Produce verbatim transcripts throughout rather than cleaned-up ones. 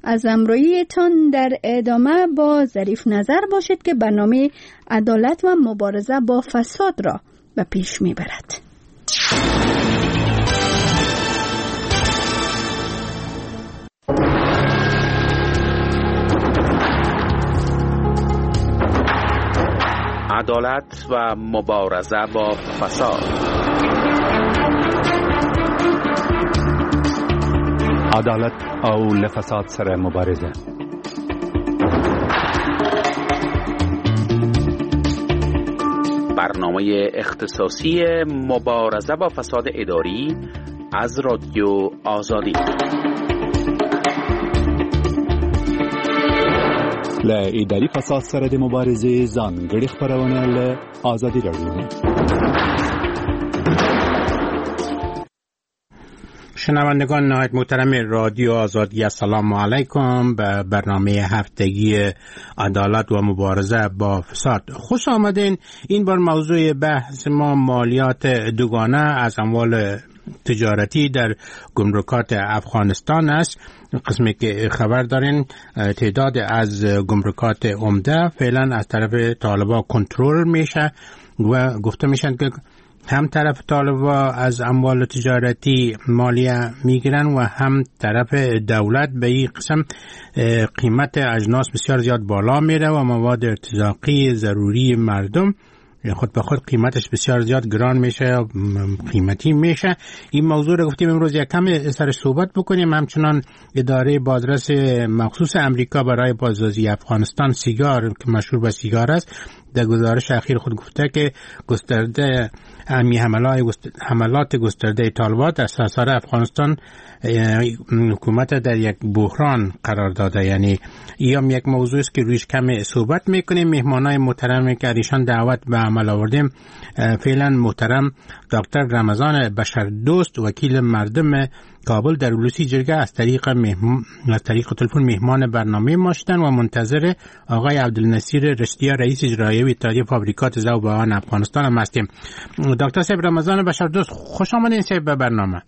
از همراهیتان در ادامه با ظریف نظر باشید که برنامه عدالت و مبارزه با فساد را به پیش میبرد. عدالت و مبارزه با فساد. عدالت او لفساد سره مبارزه. برنامه اختصاصی مبارزه با فساد اداری از رادیو آزادی. ل اداري فساد سره د مبارزې ځانګړي خبرونه له آزادي رادیو. شنوندگان نهایت محترم رادیو آزادی، السلام علیکم. به برنامه هفتگی عدالت و مبارزه با فساد خوش آمدین. این بار موضوع بحث ما مالیات دوگانه از اموال تجارتی در گمرکات افغانستان است. قسمی که خبر دارین تعداد از گمرکات عمده فعلا از طرف طالبان کنترل میشه و گفته میشن که هم طرف طالبان از اموال تجارتی مالیه میگیرن و هم طرف دولت به این قسم قیمت اجناس بسیار زیاد بالا میره و مواد ارتزاقی ضروری مردم خود به خود قیمتش بسیار زیاد گران میشه، قیمتی میشه. این موضوع رو گفتیم امروز یک کم سر صحبت بکنیم. همچنان اداره بازرس مخصوص امریکا برای بازسازی افغانستان سیگار که مشهور به سیگار است در گزارش اخیر خود گفته که گسترده امی حملات گسترده طالبان در سراسر افغانستان حکومت در یک بحران قرار داده. یعنی این یک موضوع است که رویش کم صحبت میکنیم. مهمانای محترمی که ایشان دعوت به عمل آوردیم فعلا محترم دکتر رمضان بشردوست، وکیل مردم کابل در ولوسی جرگه، از طریق مهم... از طریق تلفن مهمان برنامه ما شدن و منتظر آقای عبدالنصیر رشدیا رئیس اجرایی اتحادیه فابریکات ذوبان افغانستان هم هستیم. دکتر صاحب رمضان بشردوست، خوش آمدین صاحب به برنامه.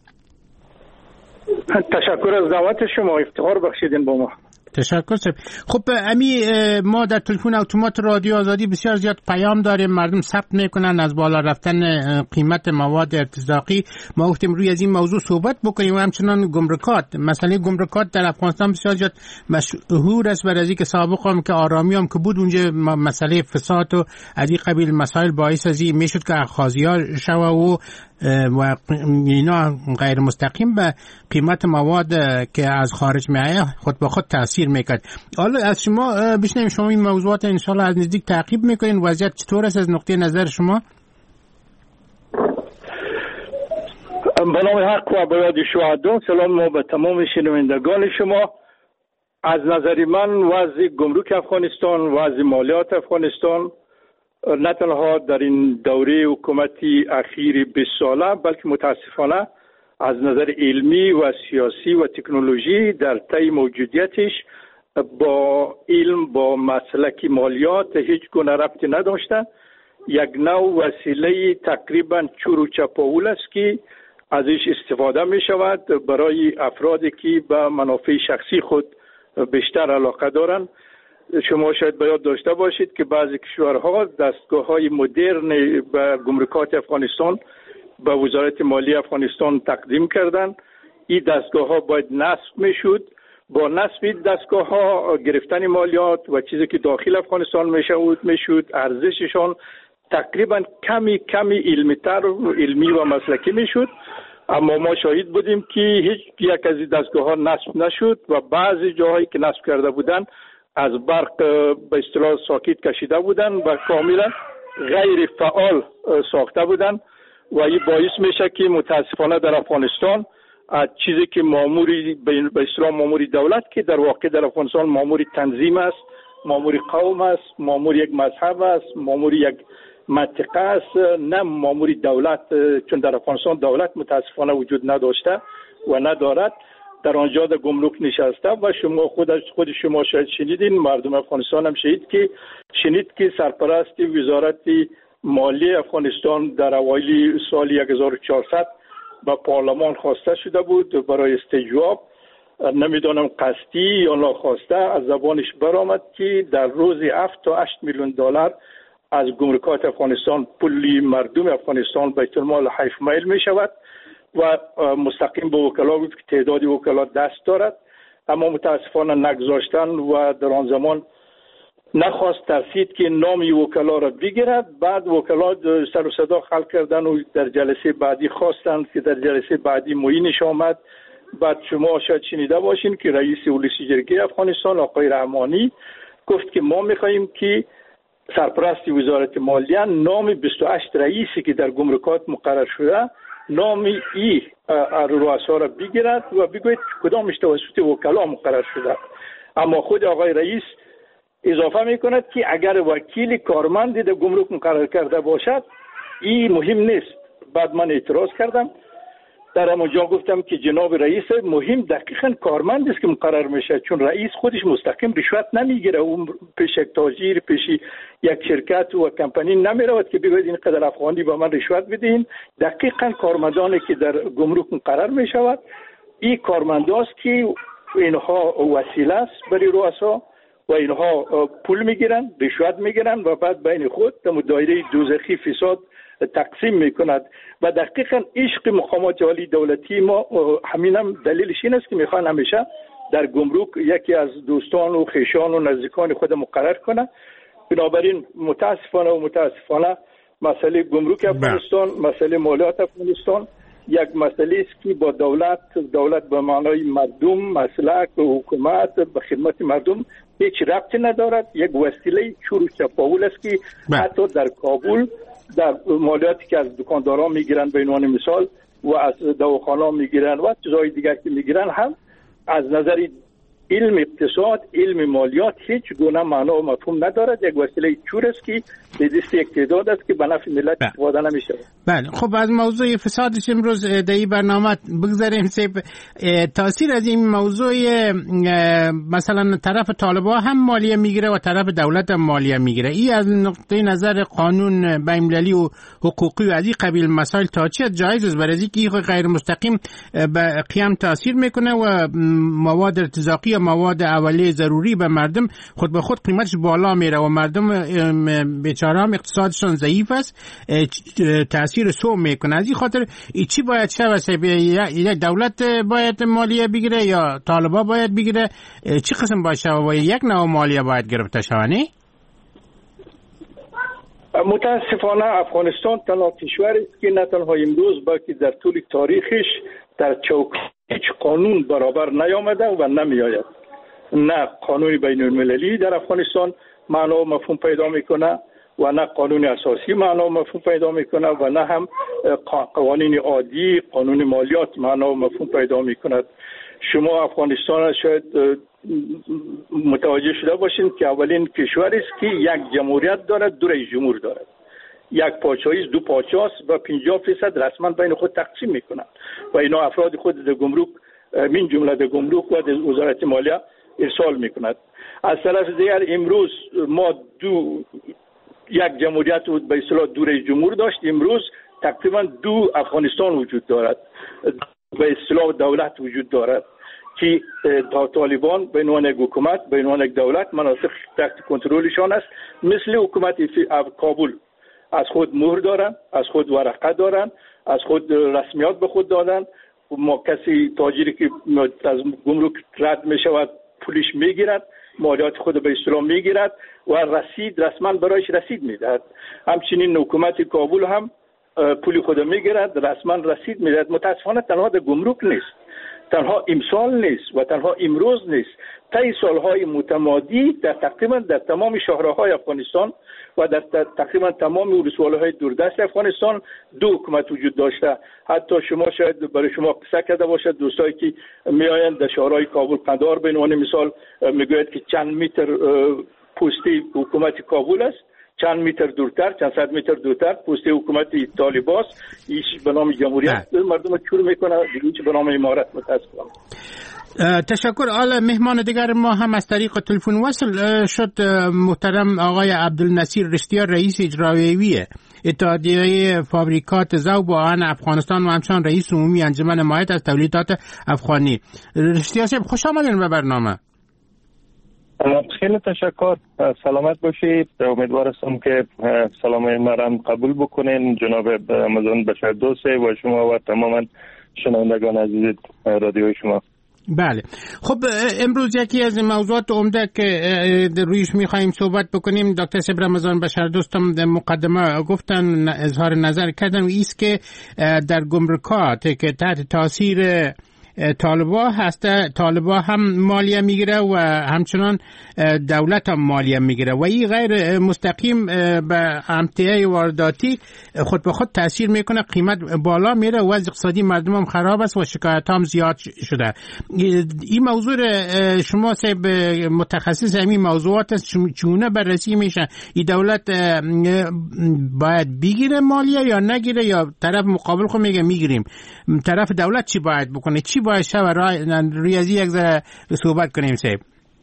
تشکر از دعوت شما، افتخار بخشیدین با ما. تشکر صاحب. خب امی ما در تلفن اتومات رادیو آزادی بسیار زیاد پیام داریم، مردم ثبت میکنن از بالا رفتن قیمت مواد ارتزاقی. ما گفتیم روی از این موضوع صحبت بکنیم و همچنان گمرکات، مسئله گمرکات در افغانستان بسیار زیاد مشهور است برای اینکه سابق هم که آرامی هم که بود اونجا مسئله فساد و از این قبیل مسائل باعث از این میشد که اخاذی‌ها شوه و و اینا غیر مستقیم به قیمت مواد که از خارج میآید خود به خود تاثیر میکرد. حالا از شما بشنویم، شما این موضوعات انشالله از نزدیک تعقیب میکنین، وضعیت چطور است از نقطه نظر شما؟ به نام حق و به یاد شهدا، سلام ما به تمام شنوندگان شما. از نظر من وضع گمرک افغانستان، وضع مالیات افغانستان نه تنها در این دوره حکومتی اخیر بیست ساله بلکه متاسفانه از نظر علمی و سیاسی و تکنولوژی در طی موجودیتش با علم با مسلک مالیات هیچ گونه ربطی نداشته. یک نوع وسیله تقریبا چور و چپاول است که ازش استفاده می شود برای افرادی که به منافع شخصی خود بیشتر علاقه دارند. شما شاید به یاد داشته باشید که بعضی کشورها دستگاه‌های مدرن به گمرکات افغانستان به وزارت مالی افغانستان تقدیم کردند. این دستگاه‌ها باید نصب میشد. با نصب دستگاه‌ها گرفتن مالیات و چیزی که داخل افغانستان میشود میشد ارزششان تقریبا کمی کمی علمی‌تر علمی و مسلکی میشد. اما ما شاهد بودیم که هیچ یک از این دستگاه‌ها نصب نشد و بعضی جاهایی که نصب کرده بودند از برق به اصطلاح ساکت کشیده بودن و کاملا غیر فعال ساخته بودن و این باعث میشه که متاسفانه در افغانستان از چیزی که ماموری به اصطلاح ماموری دولت که در واقع در افغانستان ماموری تنظیم است، ماموری قوم است، ماموری یک مذهب است، ماموری یک منطقه است، نه ماموری دولت، چون در افغانستان دولت متاسفانه وجود نداشته و ندارد. در آنجا در گمرک نشسته و شما خود خود شما شاید شنیدین، مردم افغانستان هم شنید که شنید که سرپرست وزارت مالی افغانستان در اوایل سال هزار و چهارصد به پارلمان خواسته شده بود برای استجواب نمیدونم قصدی یا ناخواسته از زبانش برآمد که در روزی هفت تا هشت میلیون دلار از گمرکات افغانستان پولی مردم افغانستان بیت المال حیف میل می شود و مستقیم به وکلا بود که تعدادی وکلا دست دارد، اما متاسفانه نگذاشتن و در آن زمان نخواست ترسید که نامی وکلا را بگیرد. بعد وکلا سر و صدا خلق کردن و در جلسه بعدی خواستند که در جلسه بعدی معینش آمد. بعد شما شاید شنیده باشین که رئیس ولسی جرگه افغانستان آقای رحمانی گفت که ما میخواییم که سرپرست وزارت مالیه نام بیست و هشت رئیسی که در گمرکات مقرر شده نام ای رؤسا را بگیرد و بگوید کدامش توسط وکلا مقرر شده. اما خود آقای رئیس اضافه میکند که اگر وکیل کارمند در گمرک مقرر کرده باشد این مهم نیست. بعد من اعتراض کردم، در همونجا گفتم که جناب رئیس مهم دقیقاً کارمند است که مقرر میشه، چون رئیس خودش مستقیم رشوت نمیگیره، اون پیش یک تاجر پیش یک شرکت و کمپانی نمیرود که بگوید این قدر افغانی به من رشوت بدین. دقیقاً کارمندانی که در گمرک مقرر میشود این کارمنداست که اینها وسیله است برای رؤسا و اینها پول میگیرن، رشوت میگیرن و بعد بین خود در دایره دوزخی فساد تقسیم میکند. و دقیقاً عشق مقامات عالی دولتی ما همین هم دلیلش این است که میخوان همیشه در گمرک یکی از دوستان و خویشان و نزدیکان خود مقرر کنه. بنابراین متاسفانه و متاسفانه مسئله گمرک افغانستان، مسئله مالیات افغانستان یک مسئله است که با دولت دولت به معنای مردم، مسلک و حکومت به خدمت مردم هیچ ربطی ندارد. یک وسیله چور و چپاول است که حتی در کابل در مالیاتی که از دکانداران میگیرن به عنوان مثال و از دواخانه‌ها میگیرن و چیزهای دیگر که میگیرن هم از نظر علم اقتصاد، علم مالیات هیچ گونه معنا و مفهوم ندارد. یک وسیله چور است که به دست یک تعداد است که به نفع ملت استفاده نمیشه. بله، خب از موضوع فسادش امروز در این برنامه بگذاریم. سیب تاثیر از این موضوع مثلا طرف طالبان هم مالیه میگیره و طرف دولت هم مالیه میگیره، این از نقطه نظر قانون بین‌المللی و حقوقی و از این قبیل مسائل تا چه جایز است؟ برای اینکه غیر مستقیم به قیام تاثیر میکنه و مواد ارتزاقی و مواد اولیه ضروری به مردم خود به خود قیمتش بالا میره و مردم بیچاره هم اقتصادشون ضعیف است، تاثیر سو میکنه. از این خاطر چی باید شود؟ یا دولت باید مالیه بگیره یا طالبا باید بگیره؟ چی قسم باید شود و یک نوع مالیه باید گرفته شوانه؟ متاسفانه افغانستان تنها کشوری است که نه تنها امروز بلکه در طول تاریخش در چوک هیچ قانون برابر نیامده و نمیآید. نه قانون بین المللی در افغانستان معنا و مفهوم پیدا میکنه و نه قانون اساسی معنا و مفهوم پیدا میکنه و نه هم قوانین عادی قانون مالیات معنا و مفهوم پیدا میکند. شما افغانستان شاید متوجه شده باشین که اولین کشوری است که یک جمهوریت دارد، دو رئیس جمهور دارد، یک پادشاهی دو پادشاه و پنجاه فیصد رسما بین خود تقسیم میکنند و اینا افراد خود در گمرک من جمله در گمرک و در وزارت مالیه ارسال میکند. از طرف دیگر امروز ما دو یک جمهوریت به اصطلاح دو رئیس جمهور داشت، امروز تقریبا دو افغانستان وجود دارد، به اصطلاح دولت وجود دارد که طالبان به عنوان یک حکومت به عنوان یک دولت مناطق تحت کنترلشان است، مثل حکومت کابل از خود مهر دارن، از خود ورقه دارن، از خود رسمیات به خود دادن. ما کسی تاجری که از گمرک رد می شود پولش میگیرد، مالیات خود به اصطلاح میگیرد و رسید رسما برایش رسید میدهد. همچنین حکومت کابل هم پول خود میگیرد، رسما رسید میدهد. متاسفانه تنها در گمرک نیست، تنها امسال نیست و تنها امروز نیست، طی سالهای متمادی در تقریبا در تمام شهرهای افغانستان و در تقریبا تمام ولسوالی‌های دوردست افغانستان دو حکومت وجود داشته. حتی شما شاید برای شما قصه کرده باشد دوستایی که میآیند در شهرهای کابل قندهار به عنوان مثال میگوید که چند متر پستی حکومت کابل است، چند متر دورتر، چند صد متر دورتر پستی حکومت طالباست. ایش به نام جمهوریت مردم چور میکنه، دیگه به نام امارت. متاسفم. تشکر. حالا مهمان دیگر ما هم از طریق تلفن وصل شد. محترم آقای عبدالنصیر رشتیار، رئیس اجرایی اتحادیه فابریکات ذوب و آهن افغانستان و همچنان رئیس عمومی انجمن حمایت از تولیدات افغانی. رشتیار صاحب خوش آمدین به برنامه. خیلی تشکر. سلامت باشید. امیدوار هستم که سلام مرام قبول بکنین جناب رمضان بشردوست و شما و تماما شنوندگان عزیز رادیوی شما. بله. خب امروز یکی از موضوعات عمده که رویش می‌خوایم صحبت بکنیم، دکتر صاحب رمضان بشردوست هم در مقدمه گفتن، اظهار نظر کردن، و ایست که در گمرکات که تحت تاثیر طالبا هست، طالبا هم مالیه میگیره و همچنان دولت هم مالیه میگیره و این غیر مستقیم به امتیاز وارداتی خود به خود تاثیر میکنه، قیمت بالا میره، وضع اقتصادی مردم هم خراب است و شکایت هم زیاد شده. این موضوع شما صاحب متخصص همین موضوعات است، چونه بررسی میشه؟ این دولت باید بگیره مالیه یا نگیره، یا طرف مقابل خود میگه میگیریم؟ طرف دولت چی باید بکنه؟ چی باید شب ریاضی یک ذره صحبت کنیم صاحب؟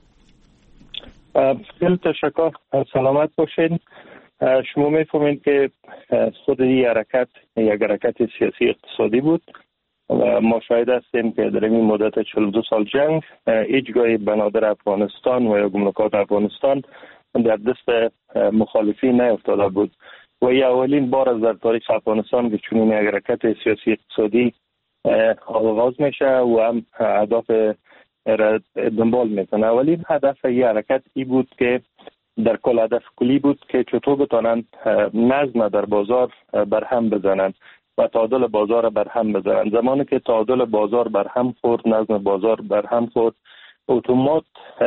خیلی تشکر. سلامت باشین. شما میفهمین که خود این حرکت یک حرکت سیاسی اقتصادی بود و ما شاهد هستیم که در این مدت چهل و دو سال جنگ هیچگاه بنادر افغانستان و یا گمرکات افغانستان در دست مخالفین نیفتاده بود و این اولین بار از در تاریخ افغانستان که چنین یک حرکت سیاسی اقتصادی آغاز میشه و هم هدف را دنبال میکنه. اولین هدف این حرکت ای بود که در کل هدف کلی بود که چطور بتانند نظم در بازار برهم بزنند و تعادل بازار برهم بزنند. زمانی که تعادل بازار برهم خورد، نظم بازار برهم خورد، اتومات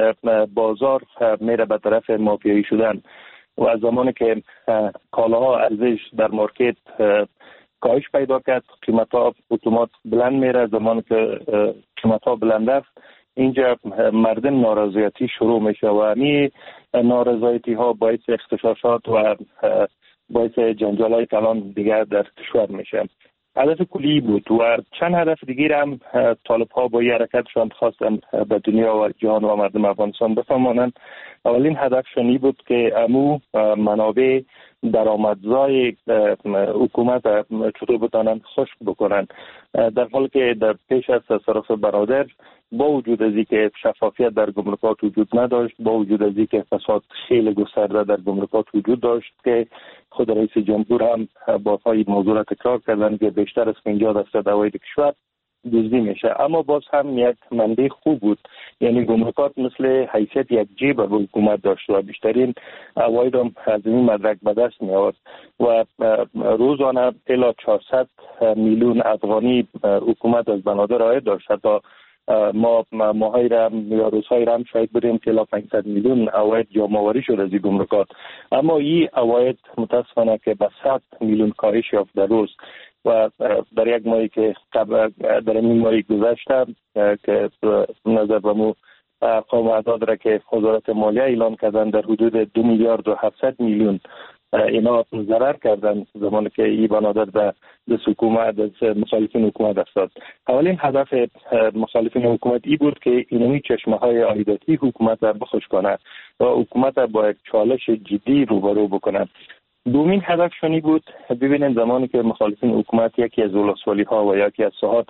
بازار میره به طرف مافیایی شدن و زمانی که کالاها ارزش در مارکت کاهش پیدا کرد، قیمت ها اتومات بلند میره. زمانی که قیمت ها بلند است، اینجا مردم نارضایتی شروع میشه و همین نارضایتی ها باعث اختشاشات و باعث جنجال های کلان دیگر در کشور میشه. هدف کلی بود و چند هدف دیگر هم طالب ها با این حرکتشان خواستن به دنیا و جهان و مردم افغانستان بفهمانند. اولین هدفشان بود که امو منابع درآمدزای حکومت چطور بتانند خشک بکنن، در حالی که در پیش از تصرف برادر با وجود از اینکه شفافیت در گمرکات وجود نداشت، با وجود از اینکه فساد خیلی گسترده در گمرکات وجود داشت که خود رئیس جمهور هم با این موضوع را تکرار کردن که بیشتر از پنجاه درصد عواید کشور دزدی میشه، اما باز هم یک منبع خوب بود. یعنی گمرکات مثل حیثیت یک جیب به حکومت داشت و بیشترین عواید هم از این مدرک به دست می آورد و روزانه الی چهارصد میلیون افغانی حکومت از بنادر عاید داشت. حتی ما ماهای را یا روزهای را هم شاید بریم که الی پانصد میلیون عواید جمع‌آوری شد از این گمرکات، اما این عواید متاسفانه که به صد میلیون کاهش یافت در روز و در یک ماهی که قبل در این ماهی گذشته که نظر به مو ارقام و اعداد را که وزارت مالیه اعلام کردن در حدود دو میلیارد و هفتصد میلیون اینا ضرر کردن زمانی که این بنادر در دست حکومت از مخالفین حکومت افتاد. اولین هدف مخالفین حکومت ای بود که اینمی چشمه های عایداتی حکومت را بخوش کنه و حکومت را با یک چالش جدی روبرو بکنه. دومین هدفشانی بود، ببینید زمانی که مخالفین حکومت یکی از ولسوالی ها و یکی از ساحات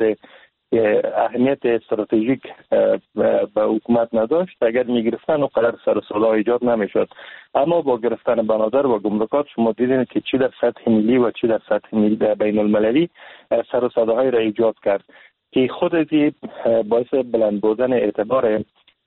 اهمیت استراتژیک به حکومت نداشت، اگر میگرفتن و قرار سر و صدا ایجاد نمیشد. اما با گرفتن بنادر و گمرکات شما دیدین که چی در سطح ملی و چی در سطح ملی بین المللی سر و صداهای را ایجاد کرد که خود از باعث بلند بودن اعتبار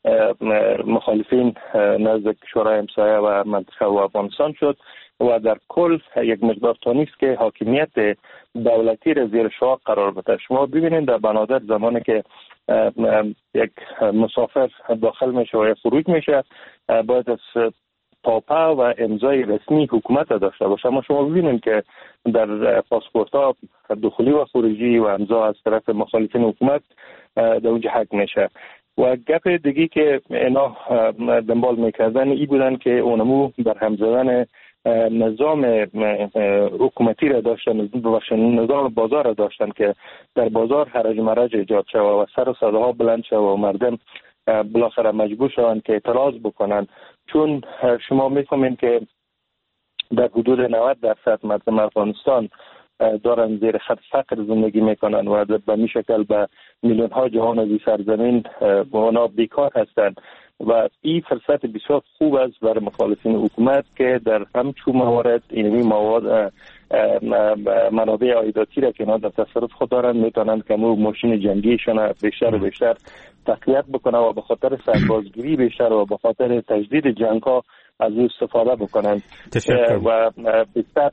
مخالفین نزد کشورهای همسایه و منطقه و افغانستان شد و در کل یک مقدار تانیست که حاکمیت دولتی را زیر شاق قرار بده. شما ببینید در بنادر زمانی که یک مسافر داخل میشه و خروج میشه باید از تاپه و امضای رسمی حکومت داشته باشه، اما شما ببینید که در پاسپورت ها دخولی و خروجی و امضا از طرف مخالفین حکومت در اونجا حق میشه. و گپ دیگی که اینا دنبال میکردن ای بودن که اونمو بر هم زدن نظام حکومتی را داشتن، نظام بازار را داشتن که در بازار هرج مرج ایجاد شد و سر و صداها بلند شد و مردم بالاخره مجبور شدند که اعتراض بکنن. چون شما میفهمین که در حدود نود درصد مردم افغانستان دارن زیر خط فقر زندگی میکنن و به می شکل به میلیون ها جهان از سرزمین و اونا بیکار هستند و این فرصت بسیار خوب است برای مخالفین حکومت که در همچون موارد اینمی مواد منابع عایداتی را که اینا در تصرف خود دارن میتونن که مو ماشین جنگیشون بیشتر و بیشتر تقویت بکنن و به خاطر سربازگیری بیشتر و به خاطر تجدید جنگ ها از او استفاده بکنن و بیشتر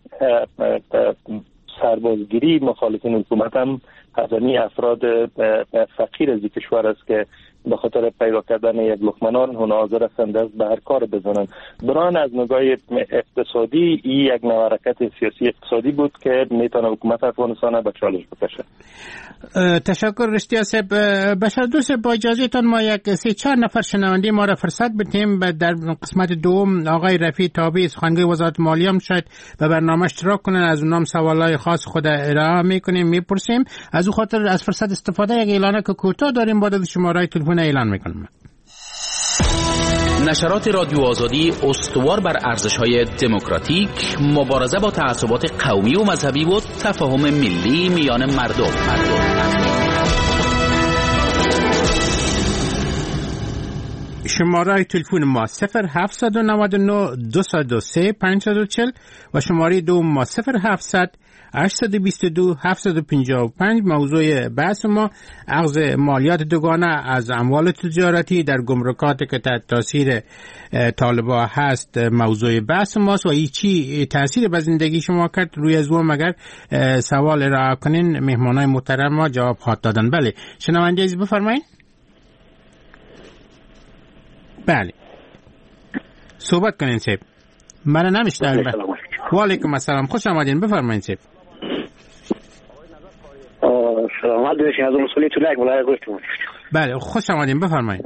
سربازگیری مخالفین حکومت هم از این افراد فقیر از کشور است که به خاطر پیدا کردن یک لقمه نان حاضر هستند دست به هر کار بزنند. بران از نگاه اقتصادی این یک نوع حرکت سیاسی اقتصادی بود که میتونه حکومت افغانستان به چالش بکشه. تشکر رشتیا صاحب. بشار دوست، با اجازهتان ما یک سه چهار نفر شنونده ما را فرصت بدیم. در قسمت دوم آقای رفیع تابعی سخنگوی وزارت مالیه هم شاید به برنامه اشتراک کنن، از اونام سوالای خاص خود ارائه میکنیم میپرسیم. از او خاطر از فرصت استفاده یک اعلانه که کوتاه داریم بعد از شماره تلفن اعلان میکنم. نشرات رادیو آزادی استوار بر ارزش‌های دموکراتیک، مبارزه با تعصبات قومی و مذهبی و تفاهم ملی میان مردم. شماره تلفن ما صفر هفت نه نه دو صفر سه پنج چهار صفر و شماره دوم ما صفر هفتصد هشتصد و بیست و دو هفتصد و پنجاه و پنج. موضوع بحث ما اخذ مالیات دوگانه از اموال تجارتی در گمرکات که تحت تاثیر طالبان هست موضوع بحث ماست و این چی تاثیر به زندگی شما کرد روی از اون. مگر سوال ارائه کنین مهمانای محترم ما جواب خواهد دادن. بله شنونده عزیز بفرمایید. بله صحبت کنین صاحب. من نمیشنوم. و علیکم السلام، خوش آمدین، بفرمایید صاحب. سلام علیکم، از مسئولیت لایک ولایت گفتم. بله خوش آمدین، بفرمایید.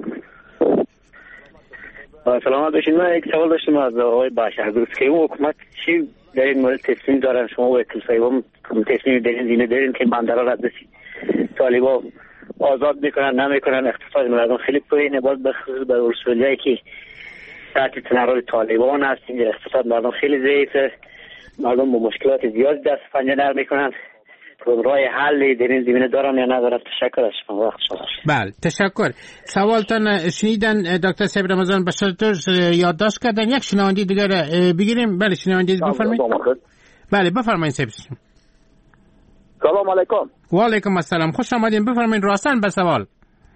سلام علیکم. من یک سوال داشتم از آقای بشار دوست که اون حکومت چی در این مورد تصمیم دارن؟ شما وکیل صاحبم تصمیم در این زمینه دارین که بندر را دستی طالبان آزاد میکنن نمیکنن؟ اقتصاد مردم خیلی پایینه، باز به خصوص به اصولیایی که تحت تنرال طالبان هست این اقتصاد مردم خیلی ضعیفه، مردم با مشکلات زیاد دست پنجه نرم میکنن. راه حلی در این زمینه دارن یا ندارن؟ تشکر از شما، وقت شما. بله تشکر. سوالتان شنیدن دکتر صاحب رمضان بشار یادداشت کردن. یک شنونده دیگر بگیریم. بله شنونده بفرمایید. بله بفرمایید صاحب. سلام علیکم. و علیکم السلام، خوش آمدین، بفرمایید راستن به سوال.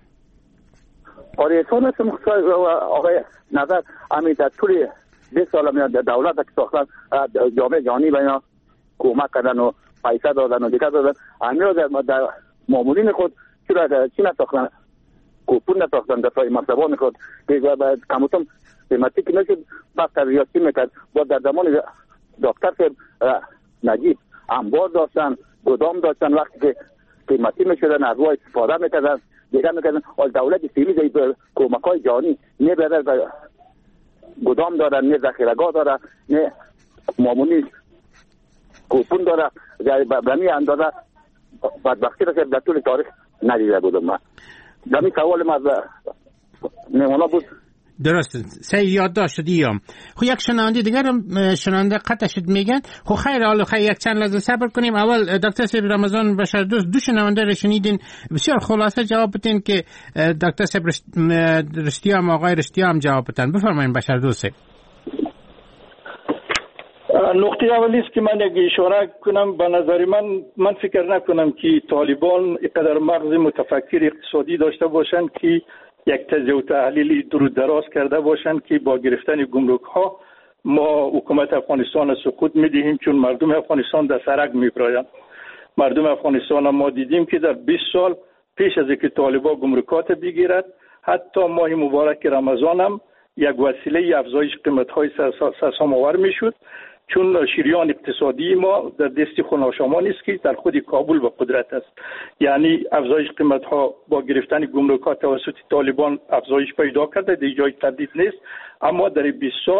آریتون هستم آقای نظر همین در طول بیست سال میاد دولت که ساختن جامعه جهانی به اینا کمک کردن و پیسه دادن و دیگر دادن. همین رو در معمولین خود چرا چی نساختن؟ کوپون نساختن در سای مکتبان خود که کموتم قیمتی که نشد بخت ریاسی میکرد. با در زمان دکتر صاحب نجیب انبار داشتن، گدام داشتن، وقتی که قیمتی میشدن از وای استفاده میکردن دیگر میکردن. از دولت سیمیز کمک های جهانی نه برای گدام دارن، نه ذخیره‌گاه داره، نه معمولی کوپون داره. به می اندازه بدبختی را که در طول تاریخ ندیده بودم. من دمی سوال ما نمونه بود. درسته سه یادداشت شدیم. خو یک شنونده دیگر شنونده قطع شد میگن خو خیر حالا خیر یک چند لحظه صبر کنیم. اول دکتر صاحب رمضان بشار دوست دو شنونده رو شنیدین، بسیار خلاصه جواب بدین که دکتر صاحب رشتیا هم آقای رشتیا هم جواب بدن. بفرمایید بشار دوست. نقطه اولی است که من یک اشاره کنم. به نظر من من فکر نکنم که طالبان اینقدر مغز متفکر اقتصادی داشته باشند که یک تجزیه و تحلیل دور دراز کرده باشند که با گرفتن گمرک ها ما حکومت افغانستان سقوط میدهیم، چون مردم افغانستان در سرک میبرایند. مردم افغانستان ما دیدیم که در بیست سال پیش از اینکه طالبان گمرکات بگیرد، حتی ماه مبارک رمضان هم یک وسیله افزایش قیمت های سرسام‌آور میشد، چون شریان اقتصادی ما در دست خوناشاما نیست که در خود کابل به قدرت است. یعنی افزایش قیمت ها با گرفتن گمرکات توسط طالبان افزایش پیدا کرده، در جای تردید نیست. اما در بیست سال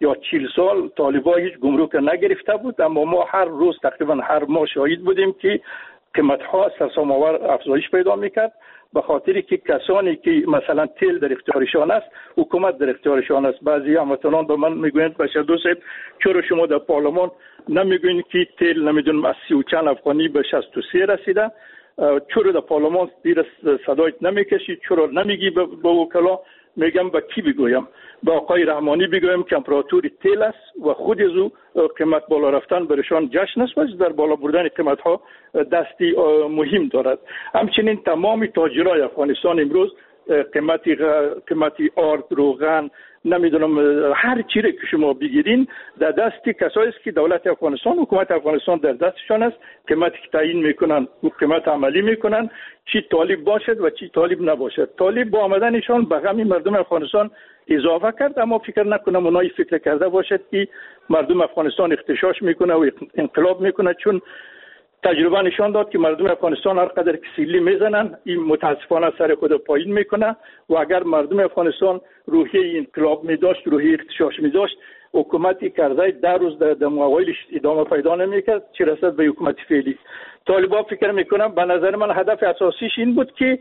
یا چهل سال طالبان هیچ گمرک نگرفته بود، اما ما هر روز تقریبا هر ماه شاهد بودیم که قیمت‌ها سرسام‌آور افزایش پیدا می‌کرد، به خاطری که کسانی که مثلا تیل در اختیارشان است، حکومت در اختیارشان است. بعضی هموطنان به من میگویند بشر دوست چرا شما در پارلمان نمیگویید که تیل نمیدونم از سی و چند افغانی به شصت و سه رسیده، چرا در پارلمان دیر صدایت نمیکشید، چرا نمیگی به وکلا؟ میگم به کی بگویم؟ به آقای رحمانی بگویم که امپراتوری تیل است و خود از او قیمت بالا رفتن برشان جشن است و در بالا بردن قیمت ها دستی مهم دارد. همچنین تمام تاجرای افغانستان امروز قیمتی قیمتی آرد، روغن، نمیدونم هر چیزی که شما بگیرین در دست کسایی است که دولت افغانستان، حکومت افغانستان در دستشان است. قیمتی که تعیین میکنن و قیمت عملی میکنن، چی طالب باشد و چی طالب نباشد. طالب با آمدنشان به غم مردم افغانستان اضافه کرد، اما فکر نکنم اونایی فکر کرده باشد که مردم افغانستان اختشاش میکنه و انقلاب میکنه، چون تجربه نشان داد که مردم افغانستان هر قدر که سیلی میزنن این متاسفانه سر خود پایین میکنه و اگر مردم افغانستان روحیه انقلاب میداشت، روحیه اختشاش میداشت، حکومتی کرده در روز در موایلش ادامه پیدا نمیکرد، چه رسد به حکومت فعلی. طالبان فکر میکنم به نظر من هدف اساسیش این بود که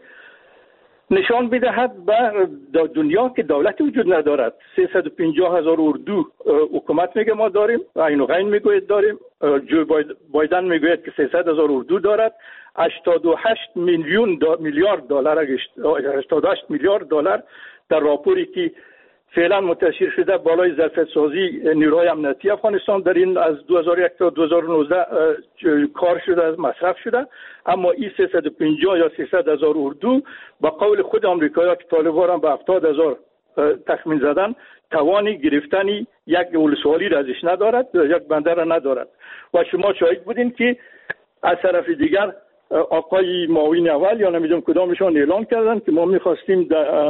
نشان بدهد به دنیا که دولت وجود ندارد. سیصد و پنجاه هزار اردو حکومت میگه ما داریم، عین و غین میگوید داریم، جو بایدن میگوید که سیصد هزار اردو دارد، هشتاد و هشت میلیون میلیارد دلار هشتاد و هشت میلیارد دلار در راپوری که فعلا منتشر شده بالای ظرفیت سازی نیروهای امنیتی افغانستان در این از دو هزار و یک تا دو هزار و نوزده کار شده، مصرف شده. اما این سیصد و پنجاه یا سیصد هزار اردو با قول خود آمریکایی‌ها که طالبان هم به هفتاد هزار تخمین زدن، توانی گرفتنی یک ولسوالی را ازش ندارد، یک بنده را ندارد. و شما شاهد بودین که از طرف دیگر آقای معاون اول یا نمیدونم کدامشان اعلان کردن که ما میخواستیم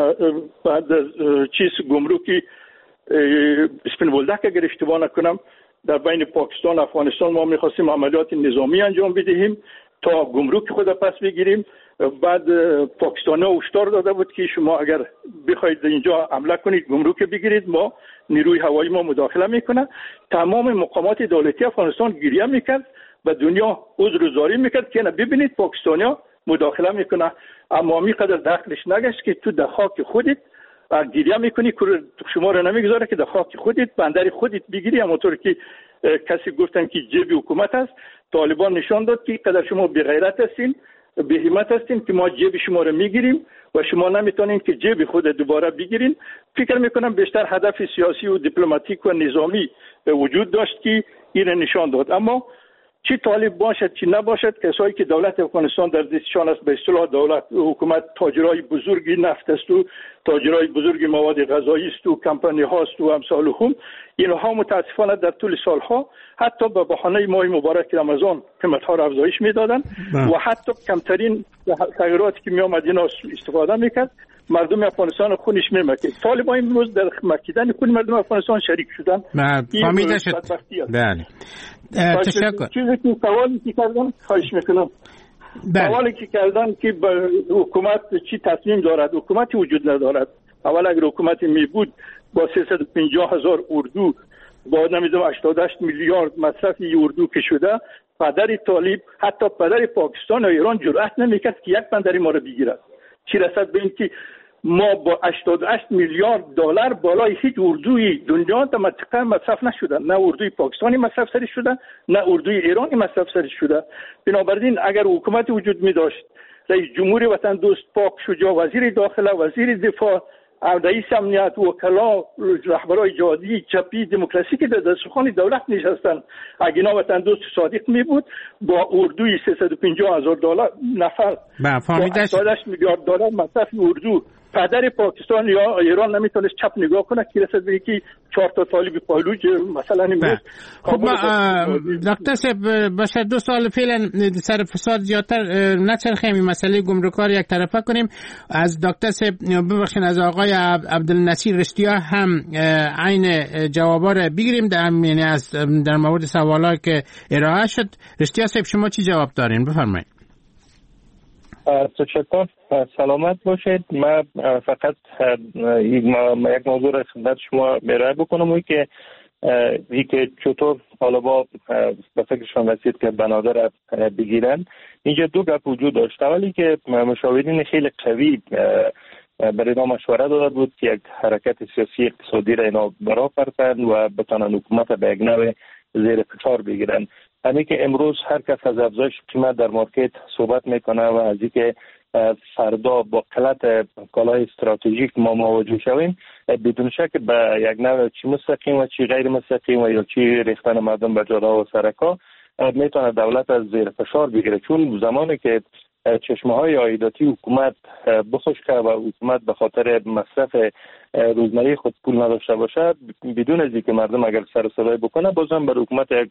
بعد از چیز گمرکی اسپین بولدک اگر اشتباه نکنم در بین پاکستان و افغانستان ما میخواستیم عملیات نظامی انجام بدهیم تا گمرک خود پس بگیریم. بعد پاکستان ها هشدار داده بود که شما اگر بخواید اینجا حمله کنید گمرک بگیرید، ما نیروی هوایی ما مداخله میکنه. تمام مقامات دولتی افغانستان گریه میکرد و دنیا عذرگزاری میکرد که نه ببینید پاکستانیا مداخله میکنه، اما میقدر دخلش نگشت که تو در خاک خودت گریه میکنی، شما رو نمیگذاره که در خاک خودت بندر خودت بگیری. همونطور که کسی گفتن که جیب حکومت است، طالبان نشان داد که قدر شما بی غیرت هستین، بی همت هستین که ما جیب شما رو میگیریم و شما نمیتونین که جیب خود دوباره بگیرین. فکر میکنم بیشتر هدف سیاسی و دیپلماتیک و نظامی وجود داشت که این نشان داد. اما چی طالب باشد چی نباشد، کسایی که دولت افغانستان در دستشان است، به اصطلاح دولت حکومت تاجرای بزرگی نفت است و تاجرای بزرگی مواد غذایی است و کمپانی هاست و امثال هم، اینها متاسفانه در طول سالها حتی به بهانه ماه مبارک رمضان قیمت ها را افزایش میدادن و حتی کمترین تغییراتی که می آمد اینا استفاده میکرد، مردم افغانستان خونش میمکید. طالبان امروز در مکیدن خون مردم افغانستان شریک شدن. فهمیده شد. بله. تشکر. چیزی که سوالی که کردن خواهش میکنم. سوالی که کردن که به حکومت چی تصمیم دارد، حکومتی وجود ندارد. اول اگر حکومتی می بود با سیصد و پنجاه هزار اردو با نمیدونم هشتاد و هشت میلیارد مصرف اردو که شده، پدر طالب حتی پدر پاکستان و ایران جرأت نمیکرد که یک بندری ما رو بگیرد. چی رسد به این که ما با هشتاد و هشت میلیارد دلار بالای هیچ اردوی دنیا در منطقه مصرف نشده، نه اردوی پاکستانی مصرف سری شده نه اردوی ایرانی مصرف سری شده. بنابراین اگر حکومت وجود می داشت، رئیس جمهور وطن دوست پاک شجاع، وزیر داخله، وزیر دفاع، رئیس امنیت، وکلا، رهبرای جهادی چپی دموکراسی که در دسترخوان دولت نشستن، اگه اینا وطن دوست صادق می بود با اردوی سیصد و پنجاه هزار دلار نفر با هشتاد و هشت میلیارد دلار مصرف اردو، پدر پاکستان یا ایران نمیتونست چپ نگاه کنه که رسد به یکی چهار تا طالب پایلوچ مثلا امروز. خب دکتر صاحب باشه دو سال فعلا سر فساد زیادتر نچرخیم، این مسئله گمرکار یک طرفه کنیم. از دکتر صاحب ببخشید از آقای عبدالنصیر رشتیا هم عین جوابا رو بگیریم در یعنی از در مورد سوالایی که ارائه شد. رشتیا صاحب شما چی جواب دارین؟ بفرمایید. تشکر، سلامت باشید. من فقط یک موضوع را خدمت شما ارائه بکنم، اون که ای که چطور طالبا به فکرشان رسید که بنادر بگیرن. اینجا دو گپ وجود داشت. اولی که مشاورین خیلی قوی برای اینا مشوره داده بود که یک حرکت سیاسی اقتصادی را اینا برآورند و بتانن حکومت به یک نوع زیر فشار بگیرن. همین که امروز هر کس از افزایش قیمت در مارکت صحبت میکنه و از اینکه فردا با قلت کالای استراتژیک ما مواجه شویم، بدون شک به یک نوع چی مستقیم و چی غیر مستقیم و یا چی ریختن مردم به جاده و سرکا میتونه دولت از زیر فشار بگیره. چون زمانی که چشمه های عایداتی حکومت بخشکه و حکومت به خاطر مصرف روزمره خود پول نداشته باشه، بدون از اینکه مردم اگر سر صدای بکنه بازم بر حکومت یک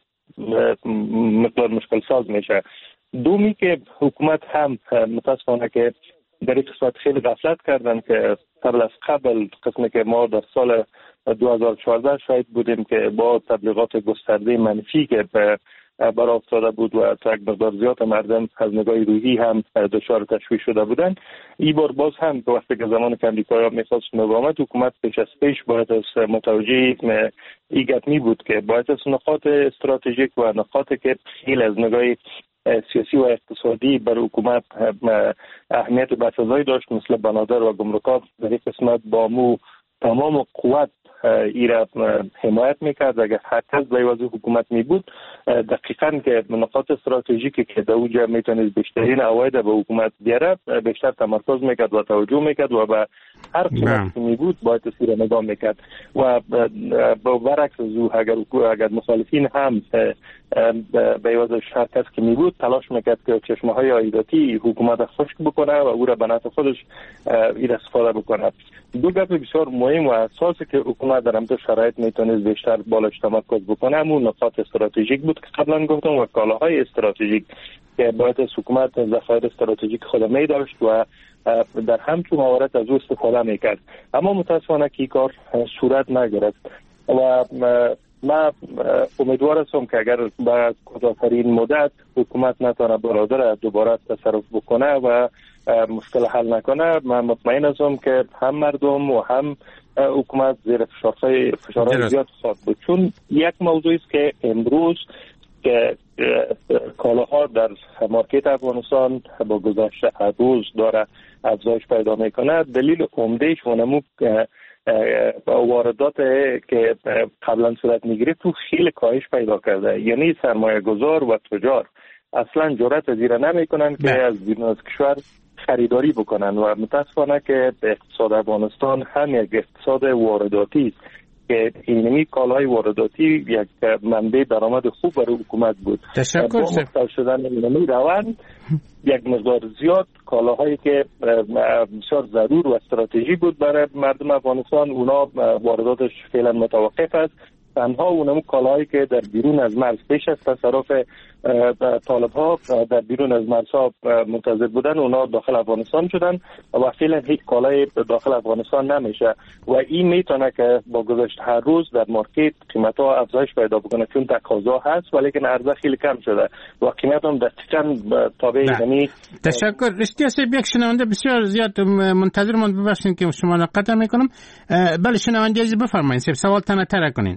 مقدار مشکل ساز میشه. دومی که حکومت هم متاسفانه که در این قسمت خیلی غفلت کردن که قبل از قبل قسمی که ما در سال دو هزار و چهارده شاید بودیم که با تبلیغات گسترده منفی که به برای افتاده بود و تا یک مقدار زیاد مردم از نگاه روحی هم دچار تشویش شده بودن. این بار باز هم که وقتی که زمان که امریکایی ها میخواست مقاومت، حکومت پیش از پیش باید از متوجه این گپ می بود که باید از نقاط استراتژیک و نقاطی که خیلی از نگاه سیاسی و اقتصادی بر حکومت اهمیت و بسزایی داشت، مثل بنادر و گمرکات در این قسمت با مو تمام قوت ایرا حمایت میکرد. اگر هر کس به وضع حکومت می بود، دقیقاً که نقاط استراتژیکی که در اونجا میتونید بیشترین عواید به حکومت بیاره بیشتر تمرکز میکرد و توجه میکرد و به هر قیمت که می بود باید تصویر نگاه میکرد. و با برعکس از او اگر اگر مخالفین هم به وضع هر کس که می بود تلاش میکرد که چشمه های عایداتی حکومت خشک بکنه و او را به نفع خودش این استفاده بکنه. دو گپ بسیار مهم و اساسی که حکومت در همین شرایط میتونست بیشتر بالاش تمرکز بکنه همون نقاط استراتژیک بود که قبلا گفتم و کالاهای استراتژیک که باید از حکومت ذخایر استراتژیک خود می داشت و در همچون موارد از او استفاده میکرد. اما متاسفانه که این کار صورت نگرفت و من امیدوار هستم که اگر با کوتاه‌ترین مدت حکومت نتونه برادر دوباره تصرف بکنه و مشکل حل نکنه، من مطمئن هستم که هم مردم و هم حکومت زیر فشارهای فشارهای زیاد خواهد بود. چون یک موضوعی است که امروز که کالاها در مارکت افغانستان با گذشت هر روز داره افزایش پیدا میکنه، دلیل عمدهش اونمو واردات که قبلا صورت میگیره تو خیلی کاهش پیدا کرده. یعنی سرمایه گذار و تجار اصلا جرأت از این نمیکنن که از بیرون از کشور خریداری بکنن و متاسفانه که اقتصاد افغانستان هم یک اقتصاد وارداتی است که اینمی کالای وارداتی یک منبع درآمد خوب برای حکومت بود. تشکر. با مختل شدن اینمی روند یک مقدار زیاد کالاهایی که بسیار ضرور و استراتژی بود برای مردم افغانستان اونا وارداتش فعلا متوقف است. تنها اونم کالاهایی که در بیرون از مرز پیش از تصرف طالب ها در بیرون از مرزها منتظر بودن اونا داخل افغانستان شدن و فعلا هیچ کالای داخل افغانستان نمیشه و این میتونه که با گذشت هر روز در مارکت قیمت ها افزایش پیدا بکنه چون تقاضا هست ولی که عرضه خیلی کم شده و قیمت هم دقیقاً تابع یعنی. تشکر. رشتی هستید یک شنونده بسیار زیاد منتظرمون، ببخشید که شما را قطع میکنم. بله شنونده عزیز بفرمایید سوال تنه تر کنین.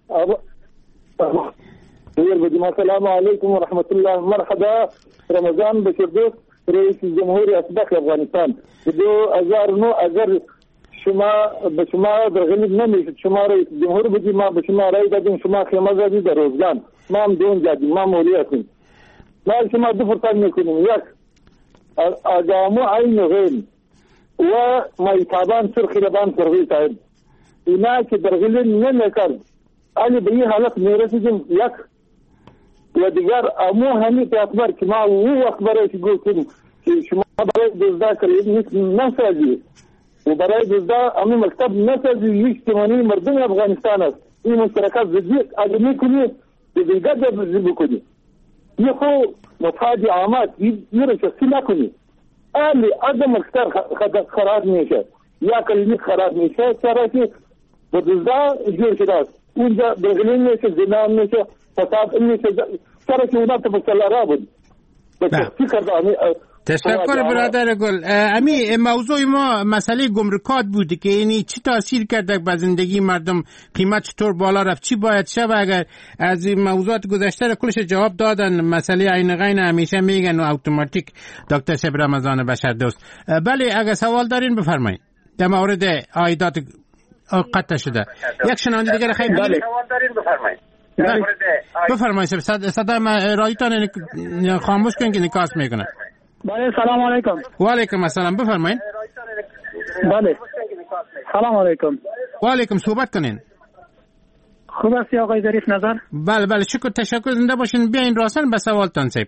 السلام علیکم و رحمت الله. مرحبا. رمضان بشیر دوست رئیس جمهوری اسبق افغانستان. دو هزار و نه اگر شما به شما درغلید نمیشد شما رئیس جمهور بودی ما به شما رای دادیم شما خیمه زدی در روزگان ما هم دون جدیم ما مولی هستیم. ما شما دو فرصت میکنیم یک اقامو عین غین و مایتابان سرخی لبان سرخی تاید اینا که درغلید نمیکرد علی به این حالت میرسیدیم. یک و دیگر امو همین که اکبر که ما او اکبرش گفتیم که شما برای دزده کرید نسازی و برای دزده امی مکتب نسازی یک تمانی مردم افغانستان است. این مشترکات زدید اگه میکنی به دیگر درزی بکنی یه خو مفاد عامات یه رو شخصی نکنی علی اگه مکتر خراب میشه یا کلینیک خراب میشه چرا که به دزده جور شده است اونجا برغلین میشه زنان میشه فساد میشه سره که اونا تفصیل را بود به شخصی کرده تشکر برادر گل. امی موضوع ما مسئله گمرکات بود که یعنی چی تاثیر کرده به زندگی مردم، قیمت چطور بالا رفت، چی باید شه. اگر از این موضوعات گذشته را کلش جواب دادن، مسئله عین غین همیشه میگن و اتوماتیک دکتر شب رمضان بشردوست. بله اگر سوال دارین بفرمایید در مورد عایدات قطع شده. یک شنونده دیگه خیلی بله سوال دارین بفرمایید. بفرمایید صدا رایتان خاموش کن که نکاس میکنه. بله سلام علیکم. و علیکم السلام بفرمایید. بله سلام علیکم. و علیکم صحبت کنین. خوب است آقای ظریف نظر؟ بله بله شکر تشکر زنده باشین. بیاین راستن به سوالتان سیب.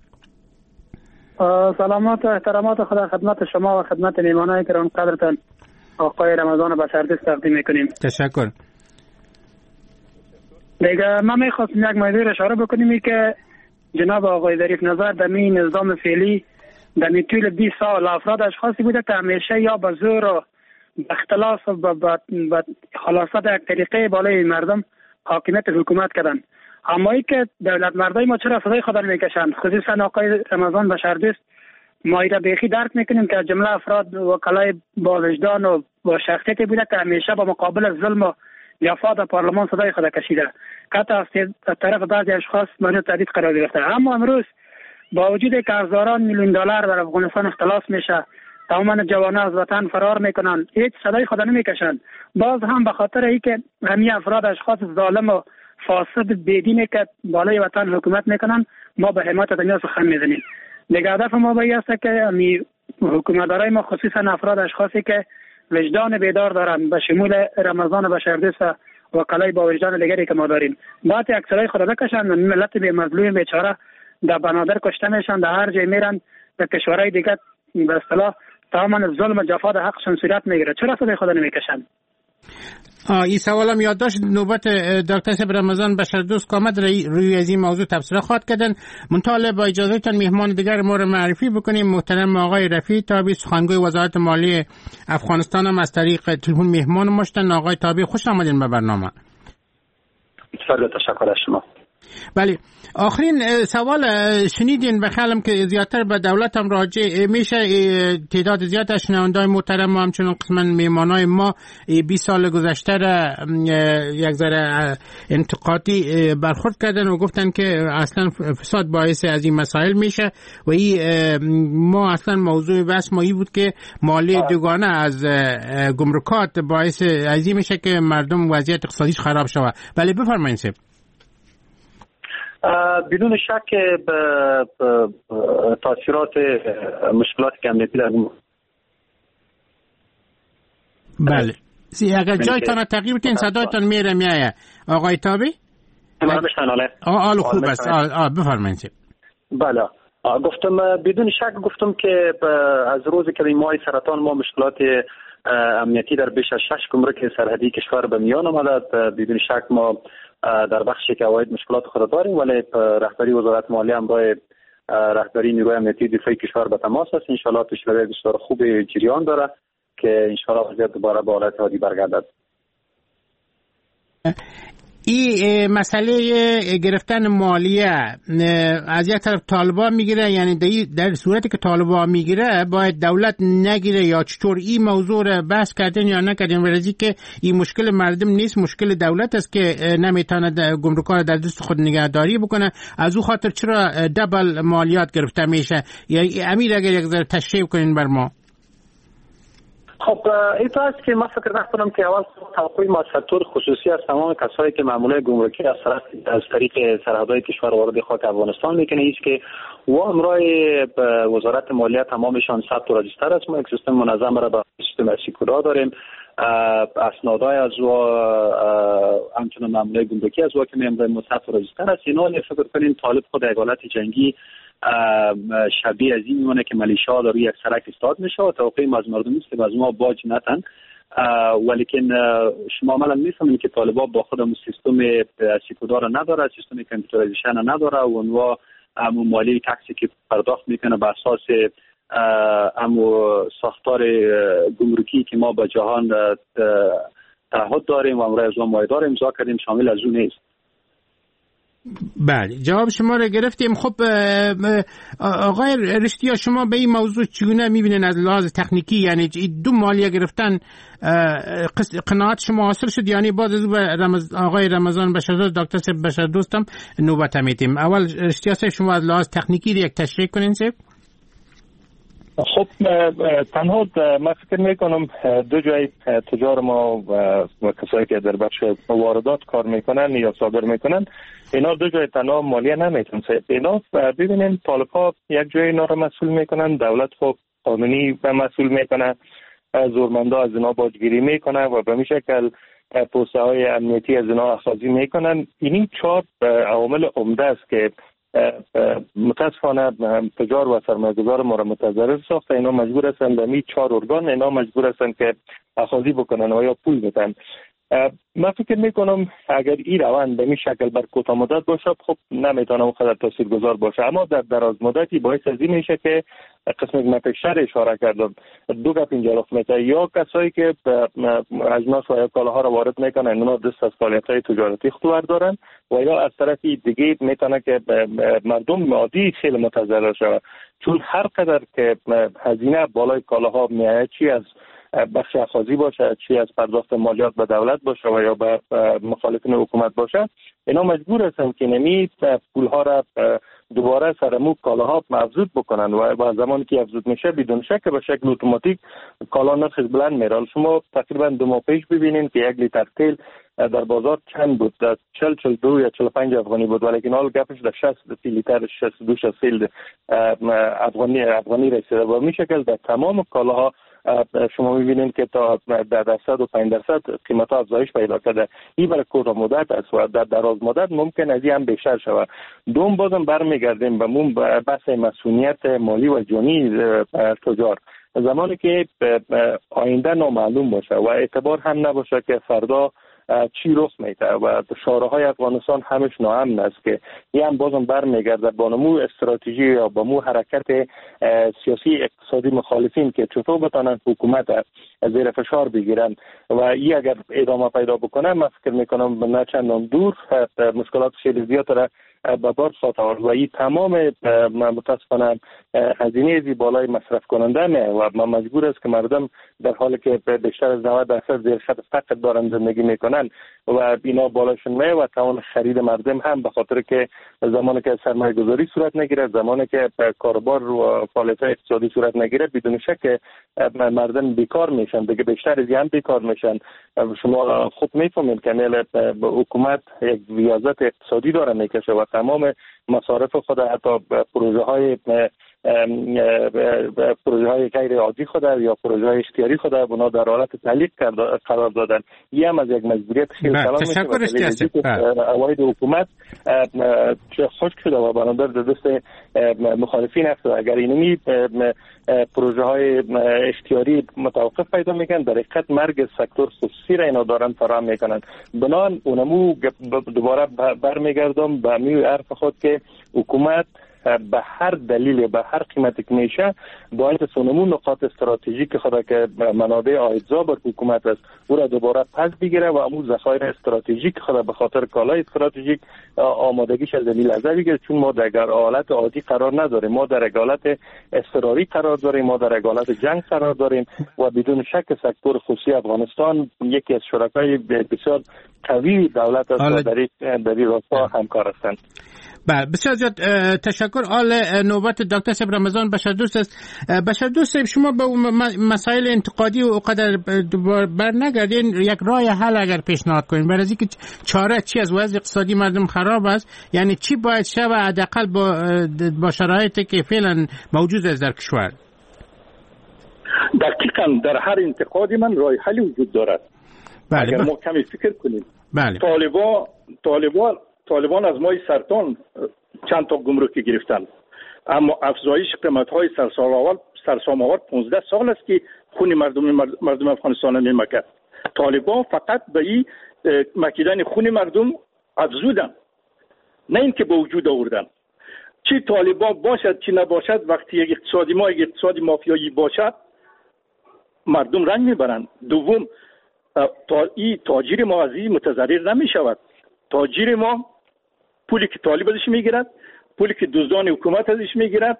سلامات و احترامات خدا خدمت شما و خدمت میهمانان گران قدرتان آقای رمضان بشردوست تقدیم میکنیم. تشکر. دیگه ما میخواستم یک موضوع را اشاره بکنیم که جناب آقای ظریف نظر در این نظام فعلی در طول بیست سال افراد اشخاصی بوده که همیشه یا به زور و به اختلاس و به خلاصت یک طریقه بالای مردم حاکمیت حکومت کردن. اما ای که دولت مردای ما چرا صدای خود را میکشند، خصوصا آقای رمضان بشردوست ما ایره بیخی درک میکنیم که جمله افراد وکلای با وجدان و با شخصیتی بوده که همیشه با مقابل ظلم و جفا در پارلمان صدای خود کشیده، که از طرف بعضی اشخاص مورد تهدید قرار گرفته. اما امروز با وجود که هزاران میلیون دلار در افغانستان اختلاس میشه، تمام جوانان از وطن فرار میکنن، هیچ صدای خود نمیکشن. باز هم به خاطر اینکه همین افراد اشخاص ظالم و فاسد بیدینی که بالای وطن حکومت میکنن، ما به حمایت دنیا سخن میزنیم. دیگه هدف ما باید است که می حکومتدارای ما خصوصا افراد اشخاصی که وجدان بیدار دارن به شمول رمضان بشردوست و وکلای با وجدان دیگری که ما داریم، باید یک صدای خود بکشن. ملت بی مظلوم بیچاره در بنادر کشته میشن، در هر جای میرن در کشورهای دیگه به اصطلاح تماما ظلم و جفا در حقشون صورت میگیره. چرا صدای خود نمیکشن؟ آه این سوالم یادداشت نوبت دکتر شب رمضان بشردوست کامد روی از این موضوع تبصره خواهد کردن. منطقه با اجازهتان میهمان دیگر ما رو معرفی بکنیم. محترم آقای رفیع تابی سخنگوی وزارت مالی افغانستان هم از طریق تلفن میهمان ما شدن. آقای تابی خوش آمدین به برنامه. بسیار تشکر از شما. بله آخرین سوال شنیدین و خیالم که زیادتر به دولت هم راجع میشه. تعداد زیاد از شنوندای محترم ما همچنان قسماً میهمانای ما بیست سال گذشته را یک ذره انتقادی برخورد کردن و گفتن که اصلا فساد باعث از این مسائل میشه و این ما اصلا موضوع بحث ما این بود که مالی دوگانه از گمرکات باعث از این میشه که مردم وضعیت اقتصادیش خراب شود. بله بفرمایید سب. بدون شک به تاثیرات مشکلات که امنیتی در بله اگر جایتان تغییر کنین صدایتان میره میایه. آقای تابی من بشنن آله آل خوب است. بفرمایید. بله گفتم بدون شک گفتم که از روزی که بیماری سرطان ما مشکلات امنیتی در بیش از شش گمرک سرحدی کشور به میان آمد. بدون شک ما در بخشی که عواید مشکلات خود داریم، ولی رهبری وزارت مالی هم با رهبری نیروی امنیتی دفاعی کشور به تماس است. ان شاءالله پیشروی بسیار خوب جریان داره که ان شاءالله وضعیت دوباره به حالت عادی برگردد. این مسئله گرفتن مالیه از یک طرف طالبان میگیره، یعنی در صورتی که طالبان میگیره باید دولت نگیره یا چطور؟ این موضوع رو بحث کردن یا نکردن؟ ورزی که این مشکل مردم نیست، مشکل دولت است که نمیتونه گمرک‌ها در دست خود نگهداری بکنه. از او خاطر چرا دبل مالیات گرفته میشه؟ یعنی امیر اگر یک ذره تشریح کنین بر ما. خب این تو است که من فکر نکنم که اول توقعی ما سکتور خصوصی از تمام کسایی که معموله گمرکی از طرف از طریق سرحدهای کشور وارد خاک افغانستان میکنه است که و امرای وزارت مالیه تمامشان ثبت و راجستر است. ما یک سیستم منظم را به سیستم اسیکودا داریم، اسنادهای از و همچنان معموله گمرکی از و که میمونه ثبت و راجستر است. اینا فکر کنین طالب خود یک حالت جنگی شبیه از این میمونه که ملیشا داره یک سرک استاد میشه و توقعی از مردم نیست که از ما باج نتن، ولیکن شما عملا میفهمید که طالبا با خودم سیستم سیکودار نداره، سیستم کامپیوترایزیشن نداره و اونها امو مالی تکسی که پرداخت میکنه بر اساس امو ساختار گمرکی که ما با جهان تعهد داریم و امروز ما معاهده امضا کردیم شامل از اون نیست. بله جواب شما رو گرفتیم. خب آقای رشتیا شما به این موضوع چگونه میبینین از لحاظ تکنیکی؟ یعنی دو مالیه گرفتن قناعت شما حاصل شد؟ یعنی بعد از رمز... آقای رمضان بشردوست دکتر صاحب بشردوست هم نوبت میتیم. اول رشتیا صاحب شما از لحاظ تکنیکی یک تشریح کنین صاحب. خب تنها من فکر میکنم دو جای تجار ما و کسایی که در بخش واردات کار میکنن یا صادر میکنن اینا دو جای تنها مالیه نمیتونن. اینا ببینین طالب‌ها یک جای اینا رو مسئول میکنن، دولت خب قانونی و مسئول میکنه، زورمندا از اینا باجگیری میکنه و به این شکل پوسته های امنیتی از اینا اخاذی میکنن. اینی چهار عوامل عمده است که متاسفانه تجار و سرمایه‌گذار ما را متضرر ساخته. اینا مجبور هستند به می چهار ارگان اینا مجبور هستند که اخاذی بکنن و یا پول بدن. من فکر میکنم اگر این روند به این شکل بر کوتاه مدت باشه خب نمیتونه اونقدر تاثیرگذار باشه، اما در دراز مدتی باعث از این میشه که قسمی که من پیشتر اشاره کردم دو گپ اینجا رخ میده. یا کسایی که اجناس و یا کالاها را وارد میکنن اونا دست از فعالیت‌های تجارتی خودور دارن و یا از طرفی دیگه میتونه که مردم عادی خیلی متضرر شود، چون هر قدر که هزینه بالای کالاها میاد چی از بخش اخاذی باشه چی از پرداخت مالیات به دولت باشه و یا به مخالفین حکومت باشه، اینا مجبور هستن که نمی پولها را دوباره سرمو کالاها افزود بکنن و با زمانی که افزود میشه بدون شک به شکل اتوماتیک کالا نرخش بلند میره. شما تقریبا دو ماه پیش ببینید که یک لیتر تیل در بازار چند بود؟ در چهل چهل دو یا چهل و پنج افغانی بود، ولی حال گپش در شصت لیتر شصت و دو شصت افغانی افغانی رسیده و می شکل در تمام کالاها شما می‌بینید که تا در درصد و پنج درصد قیمت ها افزایش پیدا کرده. این برای کوتاه مدت است و در دراز مدت ممکن از این هم بیشتر شود. دوم بازم برمیگردیم به مون بحث مسئولیت مالی و جانی تجار. زمانی که آینده نامعلوم باشه و اعتبار هم نباشه که فردا چی رخ میده و شارع‌های افغانستان همش ناامن است که این هم بازم برمیگرده با نمو استراتژی یا با مو حرکت سیاسی اقتصادی مخالفین که چطور بتانن حکومت زیر فشار بگیرن و این اگر ادامه پیدا بکنه من فکر میکنم نه چندان دور مشکلات خیلی زیاد را به بار خواهد آورد و این تمام متاسفانه هزینه زی بالای مصرف کننده نه و ما مجبور است که مردم در حالی که بیشتر از نود درصد زیر خط فقر دارن زندگی میکنن و بینا بالاشون میه و توان خرید مردم هم به خاطر که زمانی که سرمایه گذاری صورت نگیره، زمانی که کاروبار و فعالیت اقتصادی صورت نگیره بدون شک مردم بیکار میشن، دیگه بیشتر از هم بیکار میشن. شما خود میفهمید که میل حکومت یک ریاضت اقتصادی داره میکشه و تمام مصارف خود حتی پروژه های پروژه های غیر عادی خود یا پروژه های اختیاری خود اونا در حالت تعلیق قرار دادن. این هم از یک مجبوریت خیلی کلان میشه و اواید حکومت خشک شده و بنابر در دست مخالفین هست. اگر اینمی پروژه های اختیاری متوقف پیدا میکنن در حقیقت مرگ سکتور خصوصی را اینا دارن فراهم میکنن. بنابراین اونمو دوباره برمیگردم به می عرف خود که حکومت به هر دلیل به هر قیمتی که میشه باید سونمون نقاط استراتژیک خود که منابع عایدزا بر حکومت است او را دوباره پس بگیره و امو ذخایر استراتژیک خود به خاطر کالای استراتژیک آمادگیش از لحظه بگیره، چون ما در حالت عادی قرار نداریم، ما در حالت اضطراری قرار داریم، ما در حالت جنگ قرار داریم و بدون شک سکتور خصوصی افغانستان یکی از شرکای بسیار قوی دولت است در در این راستا همکار هستند. بله بسیار زیاد تشکر. آل نوبت دکتر صاحب رمضان بشردوست است. بشردوست صاحب شما به مسائل انتقادی و قدر بر نگردین، یک راه حل اگر پیشنهاد کنین برای اینکه چاره چی از وضع اقتصادی مردم خراب است، یعنی چی باید شه و حداقل با با شرایطی که فعلا موجود است در کشور؟ دقیقاً در هر انتقادی من راه حلی وجود دارد. بله اگر ما کمی فکر کنیم. بله. طالبان طالبان طالبان از ماه سرطان چند تا گمرکی گرفتن، اما افزایش قیمت‌های سرسام‌آور سرسام‌آور پانزده سال است که خون مردم مردم افغانستان میمکد. طالبان فقط به این مکیدن خون مردم افزودن، نه اینکه به وجود آوردن. چی طالبان باشد چی نباشد، وقتی یک اقتصادی ما یک اقتصادی مافیایی باشد مردم رنج میبرند. دوم تا این تاجر ما از این متضرر نمیشود. تاجر ما پولی که طالب ازش میگیرد، پولی که دزدان حکومت ازش میگیرد،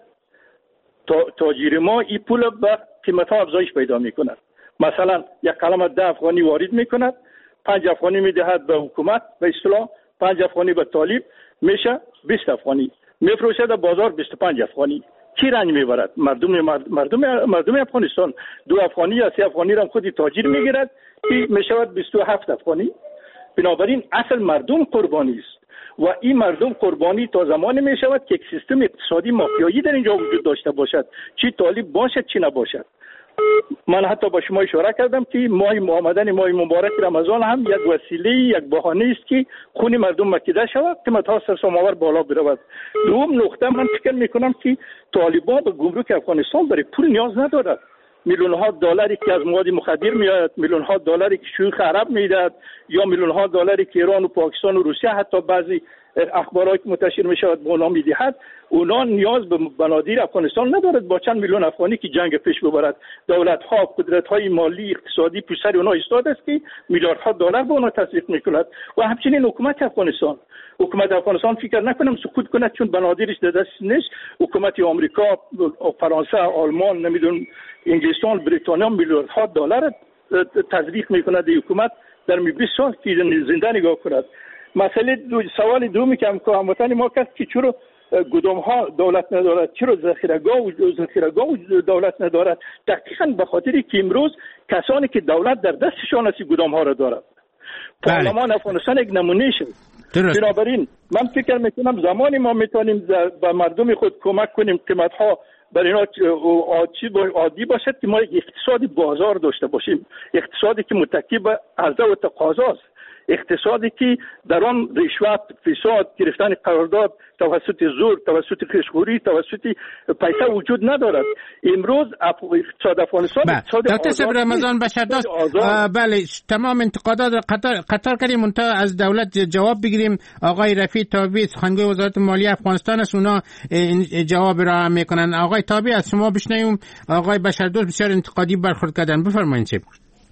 تا تاجر ما این پول به قیمت ها افزایش پیدا میکند. مثلا یک قلم ده افغانی وارد میکند، پنج افغانی میدهد به حکومت، به اصطلاح پنج افغانی به طالب، میشه بیست افغانی، میفروشه در بازار بیست و پنج افغانی. کی رنج میبرد؟ مردم مردم مردم افغانستان. دو افغانی یا سه افغانی را خودی تاجر میگیرد، این میشود بیست و هفت افغانی. بنابراین اصل مردم قربانی است و این مردم قربانی تا زمانی می شود که یک سیستم اقتصادی مافیایی در اینجا وجود داشته باشد، چی طالب باشد چی نباشد. من حتی با شما اشاره کردم که ماه آمدن ماه مبارک رمضان هم یک وسیله، یک بهانه است که خون مردم مکیده شود، قیمت ها سرسام‌آور بالا برود. دوم نقطه من فکر میکنم که طالبان به گمرک افغانستان برای پول نیاز ندارد. میلیون ها دلاری که از مواد مخدر میاد، میلیون ها دلاری که شیوخ عرب میداد، یا میلیون ها دلاری که ایران و پاکستان و روسیه حتی بعضی اخبارات منتشر میشود به اونا میدهد، اونا نیاز به بنادر افغانستان ندارد. با چند میلیون افغانی که جنگ پیش ببرد، دولت ها قدرت های مالی اقتصادی پشت اونا ایستاده است که میلیاردها دلار به اونا تزریق میکند. و همچنین حکومت افغانستان حکومت افغانستان فکر نکنم سکوت کنه چون بنادرش در دست نیست. حکومت آمریکا، فرانسه، آلمان، نمیدونم انگلستان، بریتانیا میلیاردها دلار تزریق میکند در حکومت در می بیست سال که زنده نگاه کند. مسئله دو سوال دومی که هموطن ما کرد که چرا گدام ها دولت ندارد، چرا ذخیره‌گاه و ذخیره‌گاه دولت ندارد؟ دقیقاً به خاطری که امروز کسانی که دولت در دستشان است گدام ها را دارد. پارلمان افغانستان یک نمونه شد. بنابراین من فکر میکنم زمانی ما میتونیم به مردم خود کمک کنیم قیمت ها برای اینا عادی باشد که ما یک اقتصادی بازار داشته باشیم، اقتصادی که متکی به عرضه و تقاضا است، اقتصادی که در آن رشوت، فساد، گرفتن قرارداد توسط زور، توسط خشخوری، توسط پیسه وجود ندارد. امروز اقتصاد افغانستان اقتصاد دکتر صاحب رمضان بشردوست، بله تمام انتقادات قطار قطار کردیم منتها از دولت جواب بگیریم. آقای رفیع تابی سخنگوی وزارت مالیه افغانستان است، اونا جواب را میکنن. آقای تابی از شما بشنویم. آقای بشردوست بسیار انتقادی برخورد کردن، بفرمایید. چه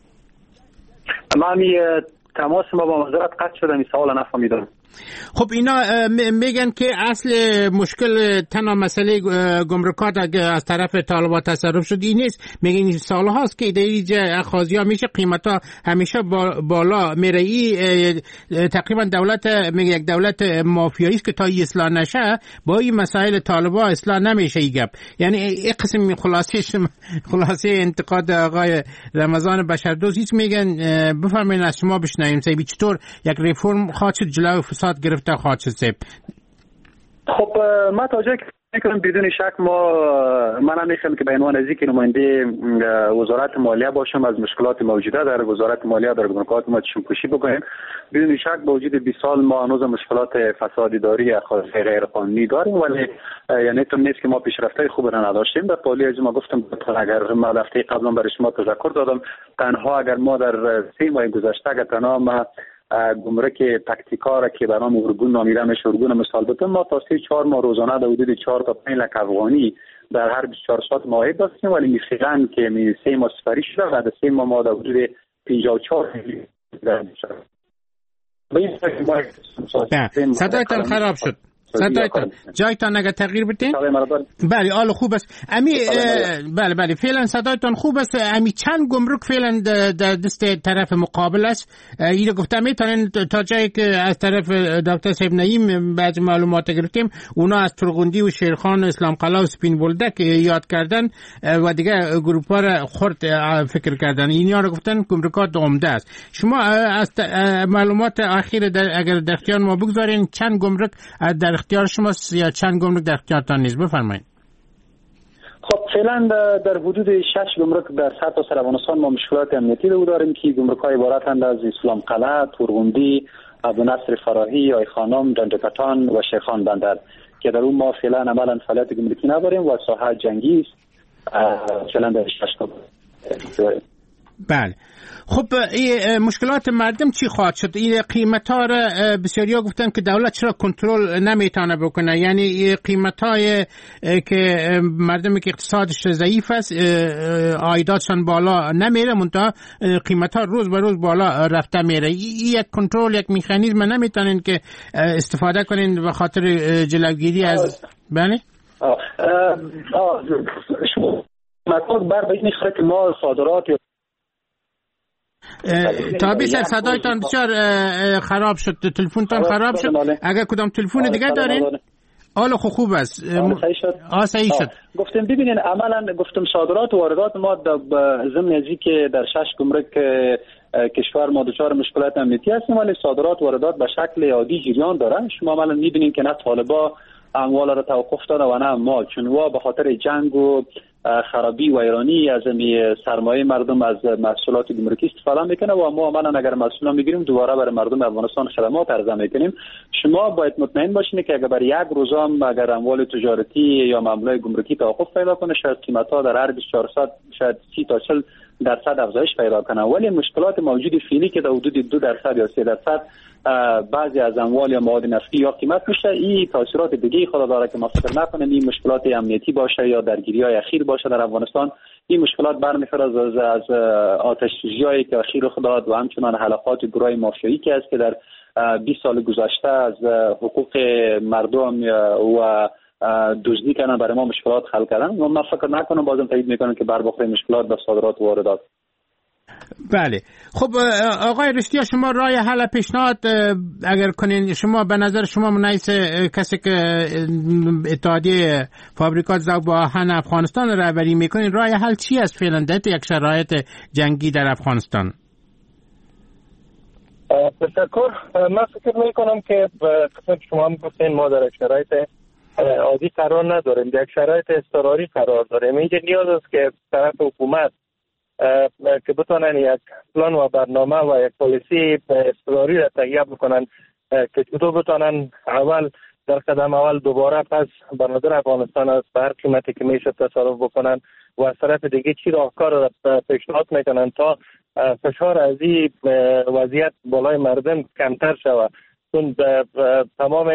من تماس ما با وزارت قطع شده، این سوال نفهمیدم. خب اینا میگن که اصل مشکل تنها مسئله گمرکات از طرف طالبان تصرف شد این نیست. میگن این سال هاست که دیگه اخاذی ها میشه، قیمت ها همیشه بالا میره. ای تقریبا دولت میگه یک دولت مافیایی است که تا اصلاح نشه با این مسائل طالبان اصلاح نمیشه. این گپ یعنی این قسم خلاصه خلاصه انتقاد آقای رمضان بشردوست. هیچ میگن بفرمایید از شما بشنویم سیبی چطور یک ریفرم خواهد شد جلوی فساد گرفته خواهد شد. خب ما توجه میکنم بدون شک ما من هم میخوام که به عنوان از اینکه نماینده وزارت مالیه باشم از مشکلات موجوده در وزارت مالیه در گمرکات ما چشم‌پوشی بکنیم. بدون شک با وجود بیست سال ما هنوز مشکلات فساد اداری خاص غیر قانونی داریم، ولی یعنی تو نیست که ما پیشرفته خوب را نداشتیم. در پالی از ما گفتم اگر ما هفته قبلا برای شما تذکر دادم، تنها اگر ما در سه ماه گذشته اگر تنها ما گمرک تکتیکا را که برام ارگون نامیده میشه ارگون مثال بتون ما تا سه چهار ماه روزانه در حدود چهار تا پنج لک افغانی در هر بیست و چهار ساعت ماهی داشتیم، ولی میخیرن که می سه ماه سفری شده و در سه ماه ما در حدود پنجاه و چهار میلیون شده. صدایتان خراب شد. صدایتان جایتان اگر تغییر بدین. بله آل خوب است امی. بله بله فعلا صدایتان خوب است امی. چند گمرک فعلا در دست طرف مقابل است؟ اینو گفتم میتونن تا جایی که از طرف دکتر صاحب نعیم بعض معلومات گرفتیم اونا از ترغندی و شیرخان و اسلام قلعه و سپین بولدک یاد کردن و دیگه گروپ ها را خرد فکر کردن. اینا رو گفتن گمرکات عمده است. شما از معلومات اخیر در اگر در اختیار ما بگذارین چند گمرک در اختیار شماست یا چند گمرک در اختیارتان نیست؟ بفرمایید. خب فعلا در حدود شش گمرک در سطح سر افغانستان ما مشکلات امنیتی رو داریم که گمرک‌های عبارتند از اسلام قلعه، تورغندی، ابو نصر فراهی، آی خانم، دندکتان و شیخان بندر که در اون ما فعلا عملا فعالیت گمرکی نداریم و ساحه جنگی است. فعلا در شش گمرک. بله. خب این مشکلات مردم چی خواهد شد؟ این قیمت ها را بسیاریا گفتن که دولت چرا کنترل نمیتونه بکنه، یعنی قیمت های که مردم که اقتصادش ضعیف است عایداتشان بالا نمیره، منتها قیمت ها روز به روز بالا رفته میره. این یک کنترل، یک مکانیزم نمیتونین که استفاده کنین به خاطر جلوگیری از بله؟ آه آه شما مطلب بر به این میخوره که ما صادرات تابی سر صدایتان بسیار خراب شد، تلفنتان خراب شد. اگر کدام تلفن دیگه دارین؟ حالا خوب خوب است. آه صحیح شد. گفتم ببینین عملا گفتم صادرات و واردات ما در ضمن ازی که در شش گمرک کشور ما دچار مشکلات امنیتی هستیم، ولی صادرات و واردات به شکل عادی جریان داره. شما عملا میبینین که نه طالبا اموال را توقف داده و نه ما، چون وا به خاطر جنگ و خرابی و ایرانی از می سرمایه مردم از محصولات گمرکی استفاده میکنه و ما عملا اگر محصول میگیریم دوباره برای مردم افغانستان خدمات عرضه میکنیم. شما باید مطمئن باشین که اگر برای یک روز هم اگر اموال تجارتی یا معاملات گمرکی توقف پیدا کنه، شاید قیمت ها در هر بیست و چهار ساعت شاید سی تا چهل درصد افزایش پیدا کنه. ولی مشکلات موجود فعلی که در حدود دو درصد یا سه درصد بعضی از اموال یا مواد نفتی یا قیمت میشه، این تاثیرات دیگه خود داره که ما فکر نکنیم این مشکلات امنیتی باشه یا درگیری‌های اخیر باشه در افغانستان. این مشکلات برمیخوره از از آتش سوزی‌هایی که اخیر خود داد و همچنان حلقات گروه مافیایی که است که در بیست سال گذشته از حقوق مردم و دزدی کردن برای ما مشکلات خلق کردن. من فکر نکنم بازم تایید میکنم که بر بخوره مشکلات به صادرات و واردات. بله. خب آقای رشدی، شما رای حل پیشنهاد اگر کنین، شما به نظر شما منایس کسی که اتحادیه فابریکات ذوب آهن افغانستان رهبری میکنین، رای حل چی است فعلا در یک شرایط جنگی در افغانستان؟ تشکر. من فکر میکنم که قسمت شما هم گفتین ما در شرایط عادی قرار نداریم، در یک شرایط اضطراری قرار داریم. اینجا نیاز است که طرف حکومت که بتونن یک پلان و برنامه و یک پالیسی اضطراری را تهیه بکنن که چطور بتونن اول در قدم اول دوباره پس به نظر افغانستان از هر قیمتی که میشه تصرف بکنن و از طرف دیگه چی راهکار را پیشنهاد میکنن تا فشار از این وضعیت بالای مردم کمتر شود. چون تمام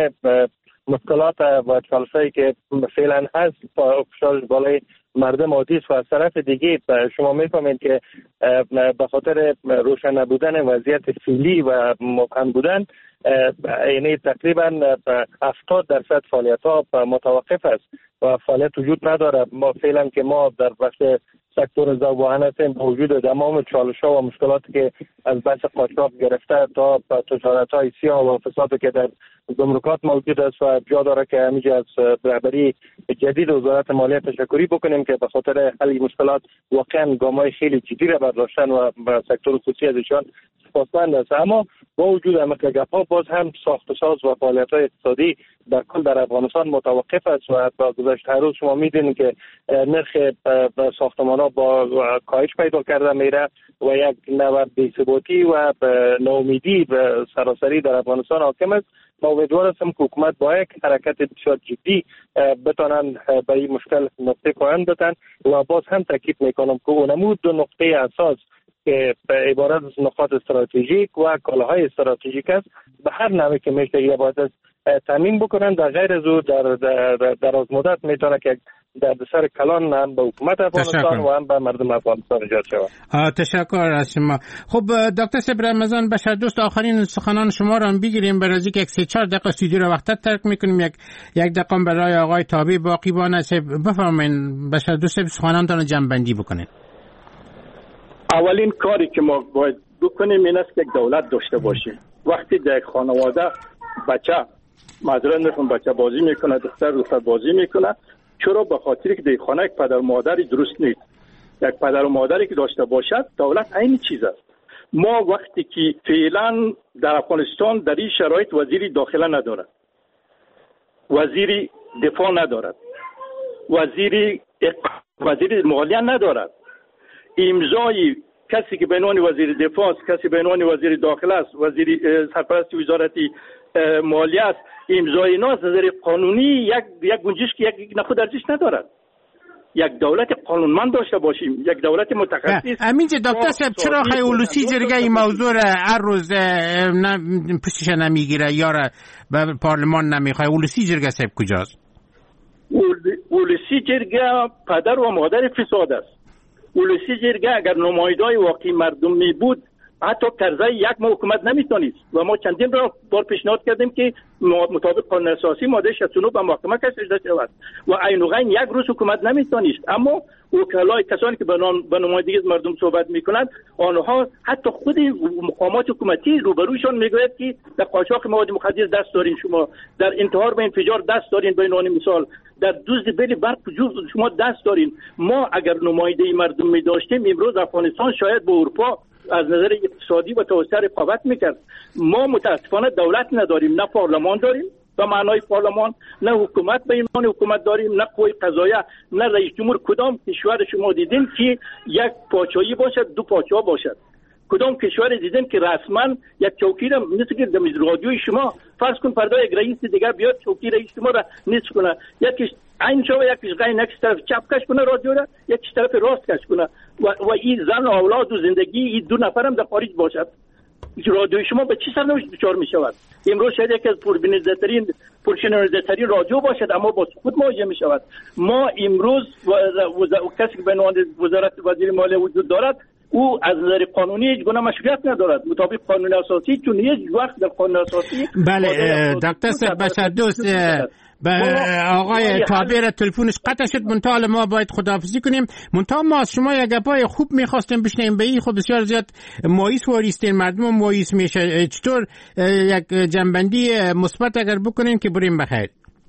مشکلات و چالشایی که فعلا هست فشار بالای مردم عادی است و از طرف دیگه شما میفهمید که به خاطر روشن نبودن وضعیت فعلی و مبهم بودن، یعنی تقریبا هفتاد درصد فعالیت ها متوقف است و فعالیت وجود نداره. ما فعلا که ما در بخش سکتور ذوب آهن هستیم با وجود تمام چالش ها و مشکلاتی که از بحث قاچاق گرفته تا تجارت های سیاه و فسادی که در گمرکات موجود است و جا داره که همیشه از رهبری جدید وزارت مالیه تشکری بکنیم که به خاطر حل مشکلات واقعا گام‌های خیلی جدی را برداشتن و به سکتور خصوصی از ایشان سپاسمند است. اما با وجود همه گپ‌ها باز هم ساخت و ساز و فعالیت‌های اقتصادی در کل در افغانستان متوقف است و با گذشته روز شما می‌دونید که نرخ ساختمان‌ها با کاهش پیدا کرده میره و یک نوبت بی‌ثباتی و ناامیدی به سراسری در افغانستان حاکم است. ما امیدوار هستم که حکومت با یک حرکت بسیار جدی بتونن به این مشکل نقطه پایان بدن و باز هم تاکید میکنم که اونمود دو نقطه اساس که عبارت از نقاط استراتژیک و کالاهای استراتژیک است به هر نوعی که میشه یا باید تامین بکنن. در غیر از او در در دراز مدت میتونه که در سر کلان هم به حکومت افغانستان و هم به مردم افغانستان ایجاد شود. تشکر از شما. خب دکتر صبر رمضان بشر دوست، آخرین سخنان شما را هم بگیریم برای اینکه یک سه چهار دقیقه استودیو را وقت ترک میکنیم، یک یک دقیقه برای آقای تابی باقی بانه. بفرمایید بشر دوست سخنانتان رو جمع بندی بکنید. اولین کاری که ما باید بکنیم این است که یک دولت داشته باشیم. وقتی در یک خانواده بچه معذرت میخوام بچه بازی میکنه، دختر دختر بازی میکنه، چرا؟ به خاطر که در خانه یک پدر و مادری درست نیست. یک پدر و مادری که داشته باشد دولت عین چیز است. ما وقتی که فعلا در افغانستان در این شرایط وزیر داخله ندارد، وزیر دفاع ندارد، وزیر وزیر مالیه ندارد، امضای کسی که به عنوان وزیر دفاع است، کسی به عنوان وزیر داخله است، وزیر سرپرست وزارت مالیه است، امضای اینا از نظر قانونی یک یک گنجش که یک نخود ارزش ندارد. یک دولت قانونمند داشته باشیم، یک دولت متخصص. امینجا دکتر صاحب چرا خیلی اولوسی جرگه این موضوع را هر روز پشتش نمیگیره یا را به پارلمان نمیخواه؟ اولوسی جرگه صاحب کجاست؟ اولوسی جرگه پدر و مادر فساد است. اولوسی جرگه اگر نماینده‌های واقعی مردم می بود حتی قرضه یک ماه حکومت نمیتونید و ما چندین بار پیشنهاد کردیم که مطابق قانون اساسی ماده شصت و نه به محکمه کشیده شود و عین و غین یک روز حکومت نمیتونید. اما وکلای کسانی که به نمایندگی مردم صحبت میکنند آنها حتی خود مقامات حکومتی روبرویشان میگوید که در قاچاق مواد مخدر دست دارین، شما در انتحار و انفجار دست دارین، به عنوان مثال در دزد بل برق شما دست دارین. ما اگر نماینده مردم می داشتیم امروز افغانستان شاید به اروپا از نظر اقتصادی و توسعه رقابت میکرد. ما متاسفانه دولت نداریم، نه پارلمان داریم به معنای پارلمان، نه حکومت به عنوان حکومت داریم، نه قوه قضاییه، نه رئیس جمهور. کدام کشور شما دیدین که یک پادشاهی باشد، دو پادشاه باشد؟ کدام کشور دیدین که رسما یک چوکی را مثل که در رادیوی شما فرض کن فردا یک رئیس دیگر بیاد چوکی رئیس شما را نصف کنه، یکیش این شما یکیش غین یکیش طرف چپ کش کنه رادیو را، یکیش طرف راست کش کنه و, و این زن و اولاد و زندگی این دو نفر هم در خارج باشد. رادیو شما به چی سرنوشت دچار می شود؟ امروز شاید یکی از پربیننده‌ترین پرشنونده‌ترین رادیو باشد اما با سقوط مواجه می شود. ما امروز و, و, و, و کسی که به عنوان وزارت وزیر مالیه وجود دارد او از نظر قانونی هیچ گونه مشروعیت ندارد مطابق قانون اساسی، چون هیچ وقت در قانون اساسی. بله دکتر صاحب بشر دوست آقای تابیر تلفنش قطع شد، منتها ما باید خداحافظی کنیم. منتها ما از شما یک گپای خوب میخواستیم بشنیم، به این خب بسیار زیاد مایوس واریستین، مردم مایوس میشه. چطور یک جنبندی مثبت اگر بکنین که بریم بخیر؟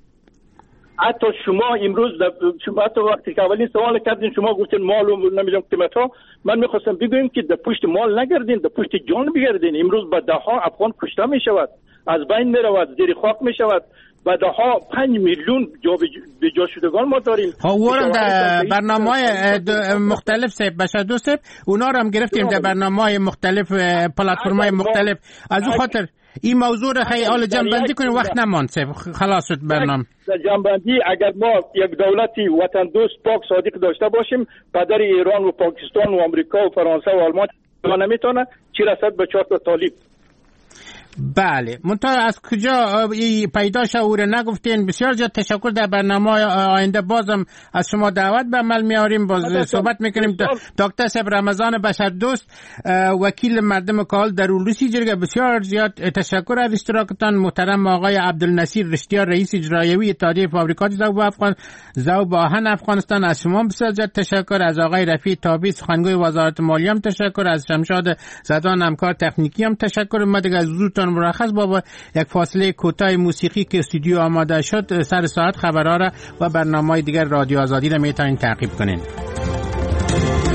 حتی شما امروز شما حتی وقتی که اولین سوال کردین شما گفتین مال و نمیدونم قیمت ها، من میخواستم بگویم که در پشت مال نگردین، در پشت جان بگردین. امروز به ده ها افغان کشته میشود، از بین میرود، زیر خاک میشود. و ده ها پنج میلیون جا به جا شدگان ما داریم. ها وارم در برنامه‌های مختلف سیب بشه دو سیب اونا رو هم گرفتیم در برنامه‌های مختلف، پلتفرم‌های مختلف. از اون خاطر این موضوع رو خیلی حال جنبندی کنیم، وقت نمان سیب خلاص شد برنامه. در جنبندی اگر ما یک دولتی وطن دوست پاک صادق داشته باشیم، پدر ایران و پاکستان و آمریکا و فرانسه و آلمان نمیتونه چی رسد به چهار تا طالب. بله منتها از کجا پیدا شد او رو نگفتین. بسیار زیاد تشکر. در برنامه آینده بازم از شما دعوت به عمل میاریم، باز صحبت میکنیم. دکتر صاحب رمضان بشر دوست، وکیل مردم کال در اولوسی جرگه، بسیار زیاد تشکر از اشتراکتان. محترم آقای عبدالنصیر رشتیار رئیس اجرایی اتحادیه فابریکات ذوب افغان ذوب آهن افغانستان، از شما بسیار زیاد تشکر. از آقای رفیع تابی سخنگوی وزارت مالیه هم تشکر. از شمشاد زدان همکار تکنیکی هم تشکر. ما دیگه زود مرخص بابا یک فاصله کوتاه موسیقی که استودیو آماده شد، سر ساعت خبرها را و برنامه‌های دیگر رادیو آزادی را میتونین تعقیب کنین.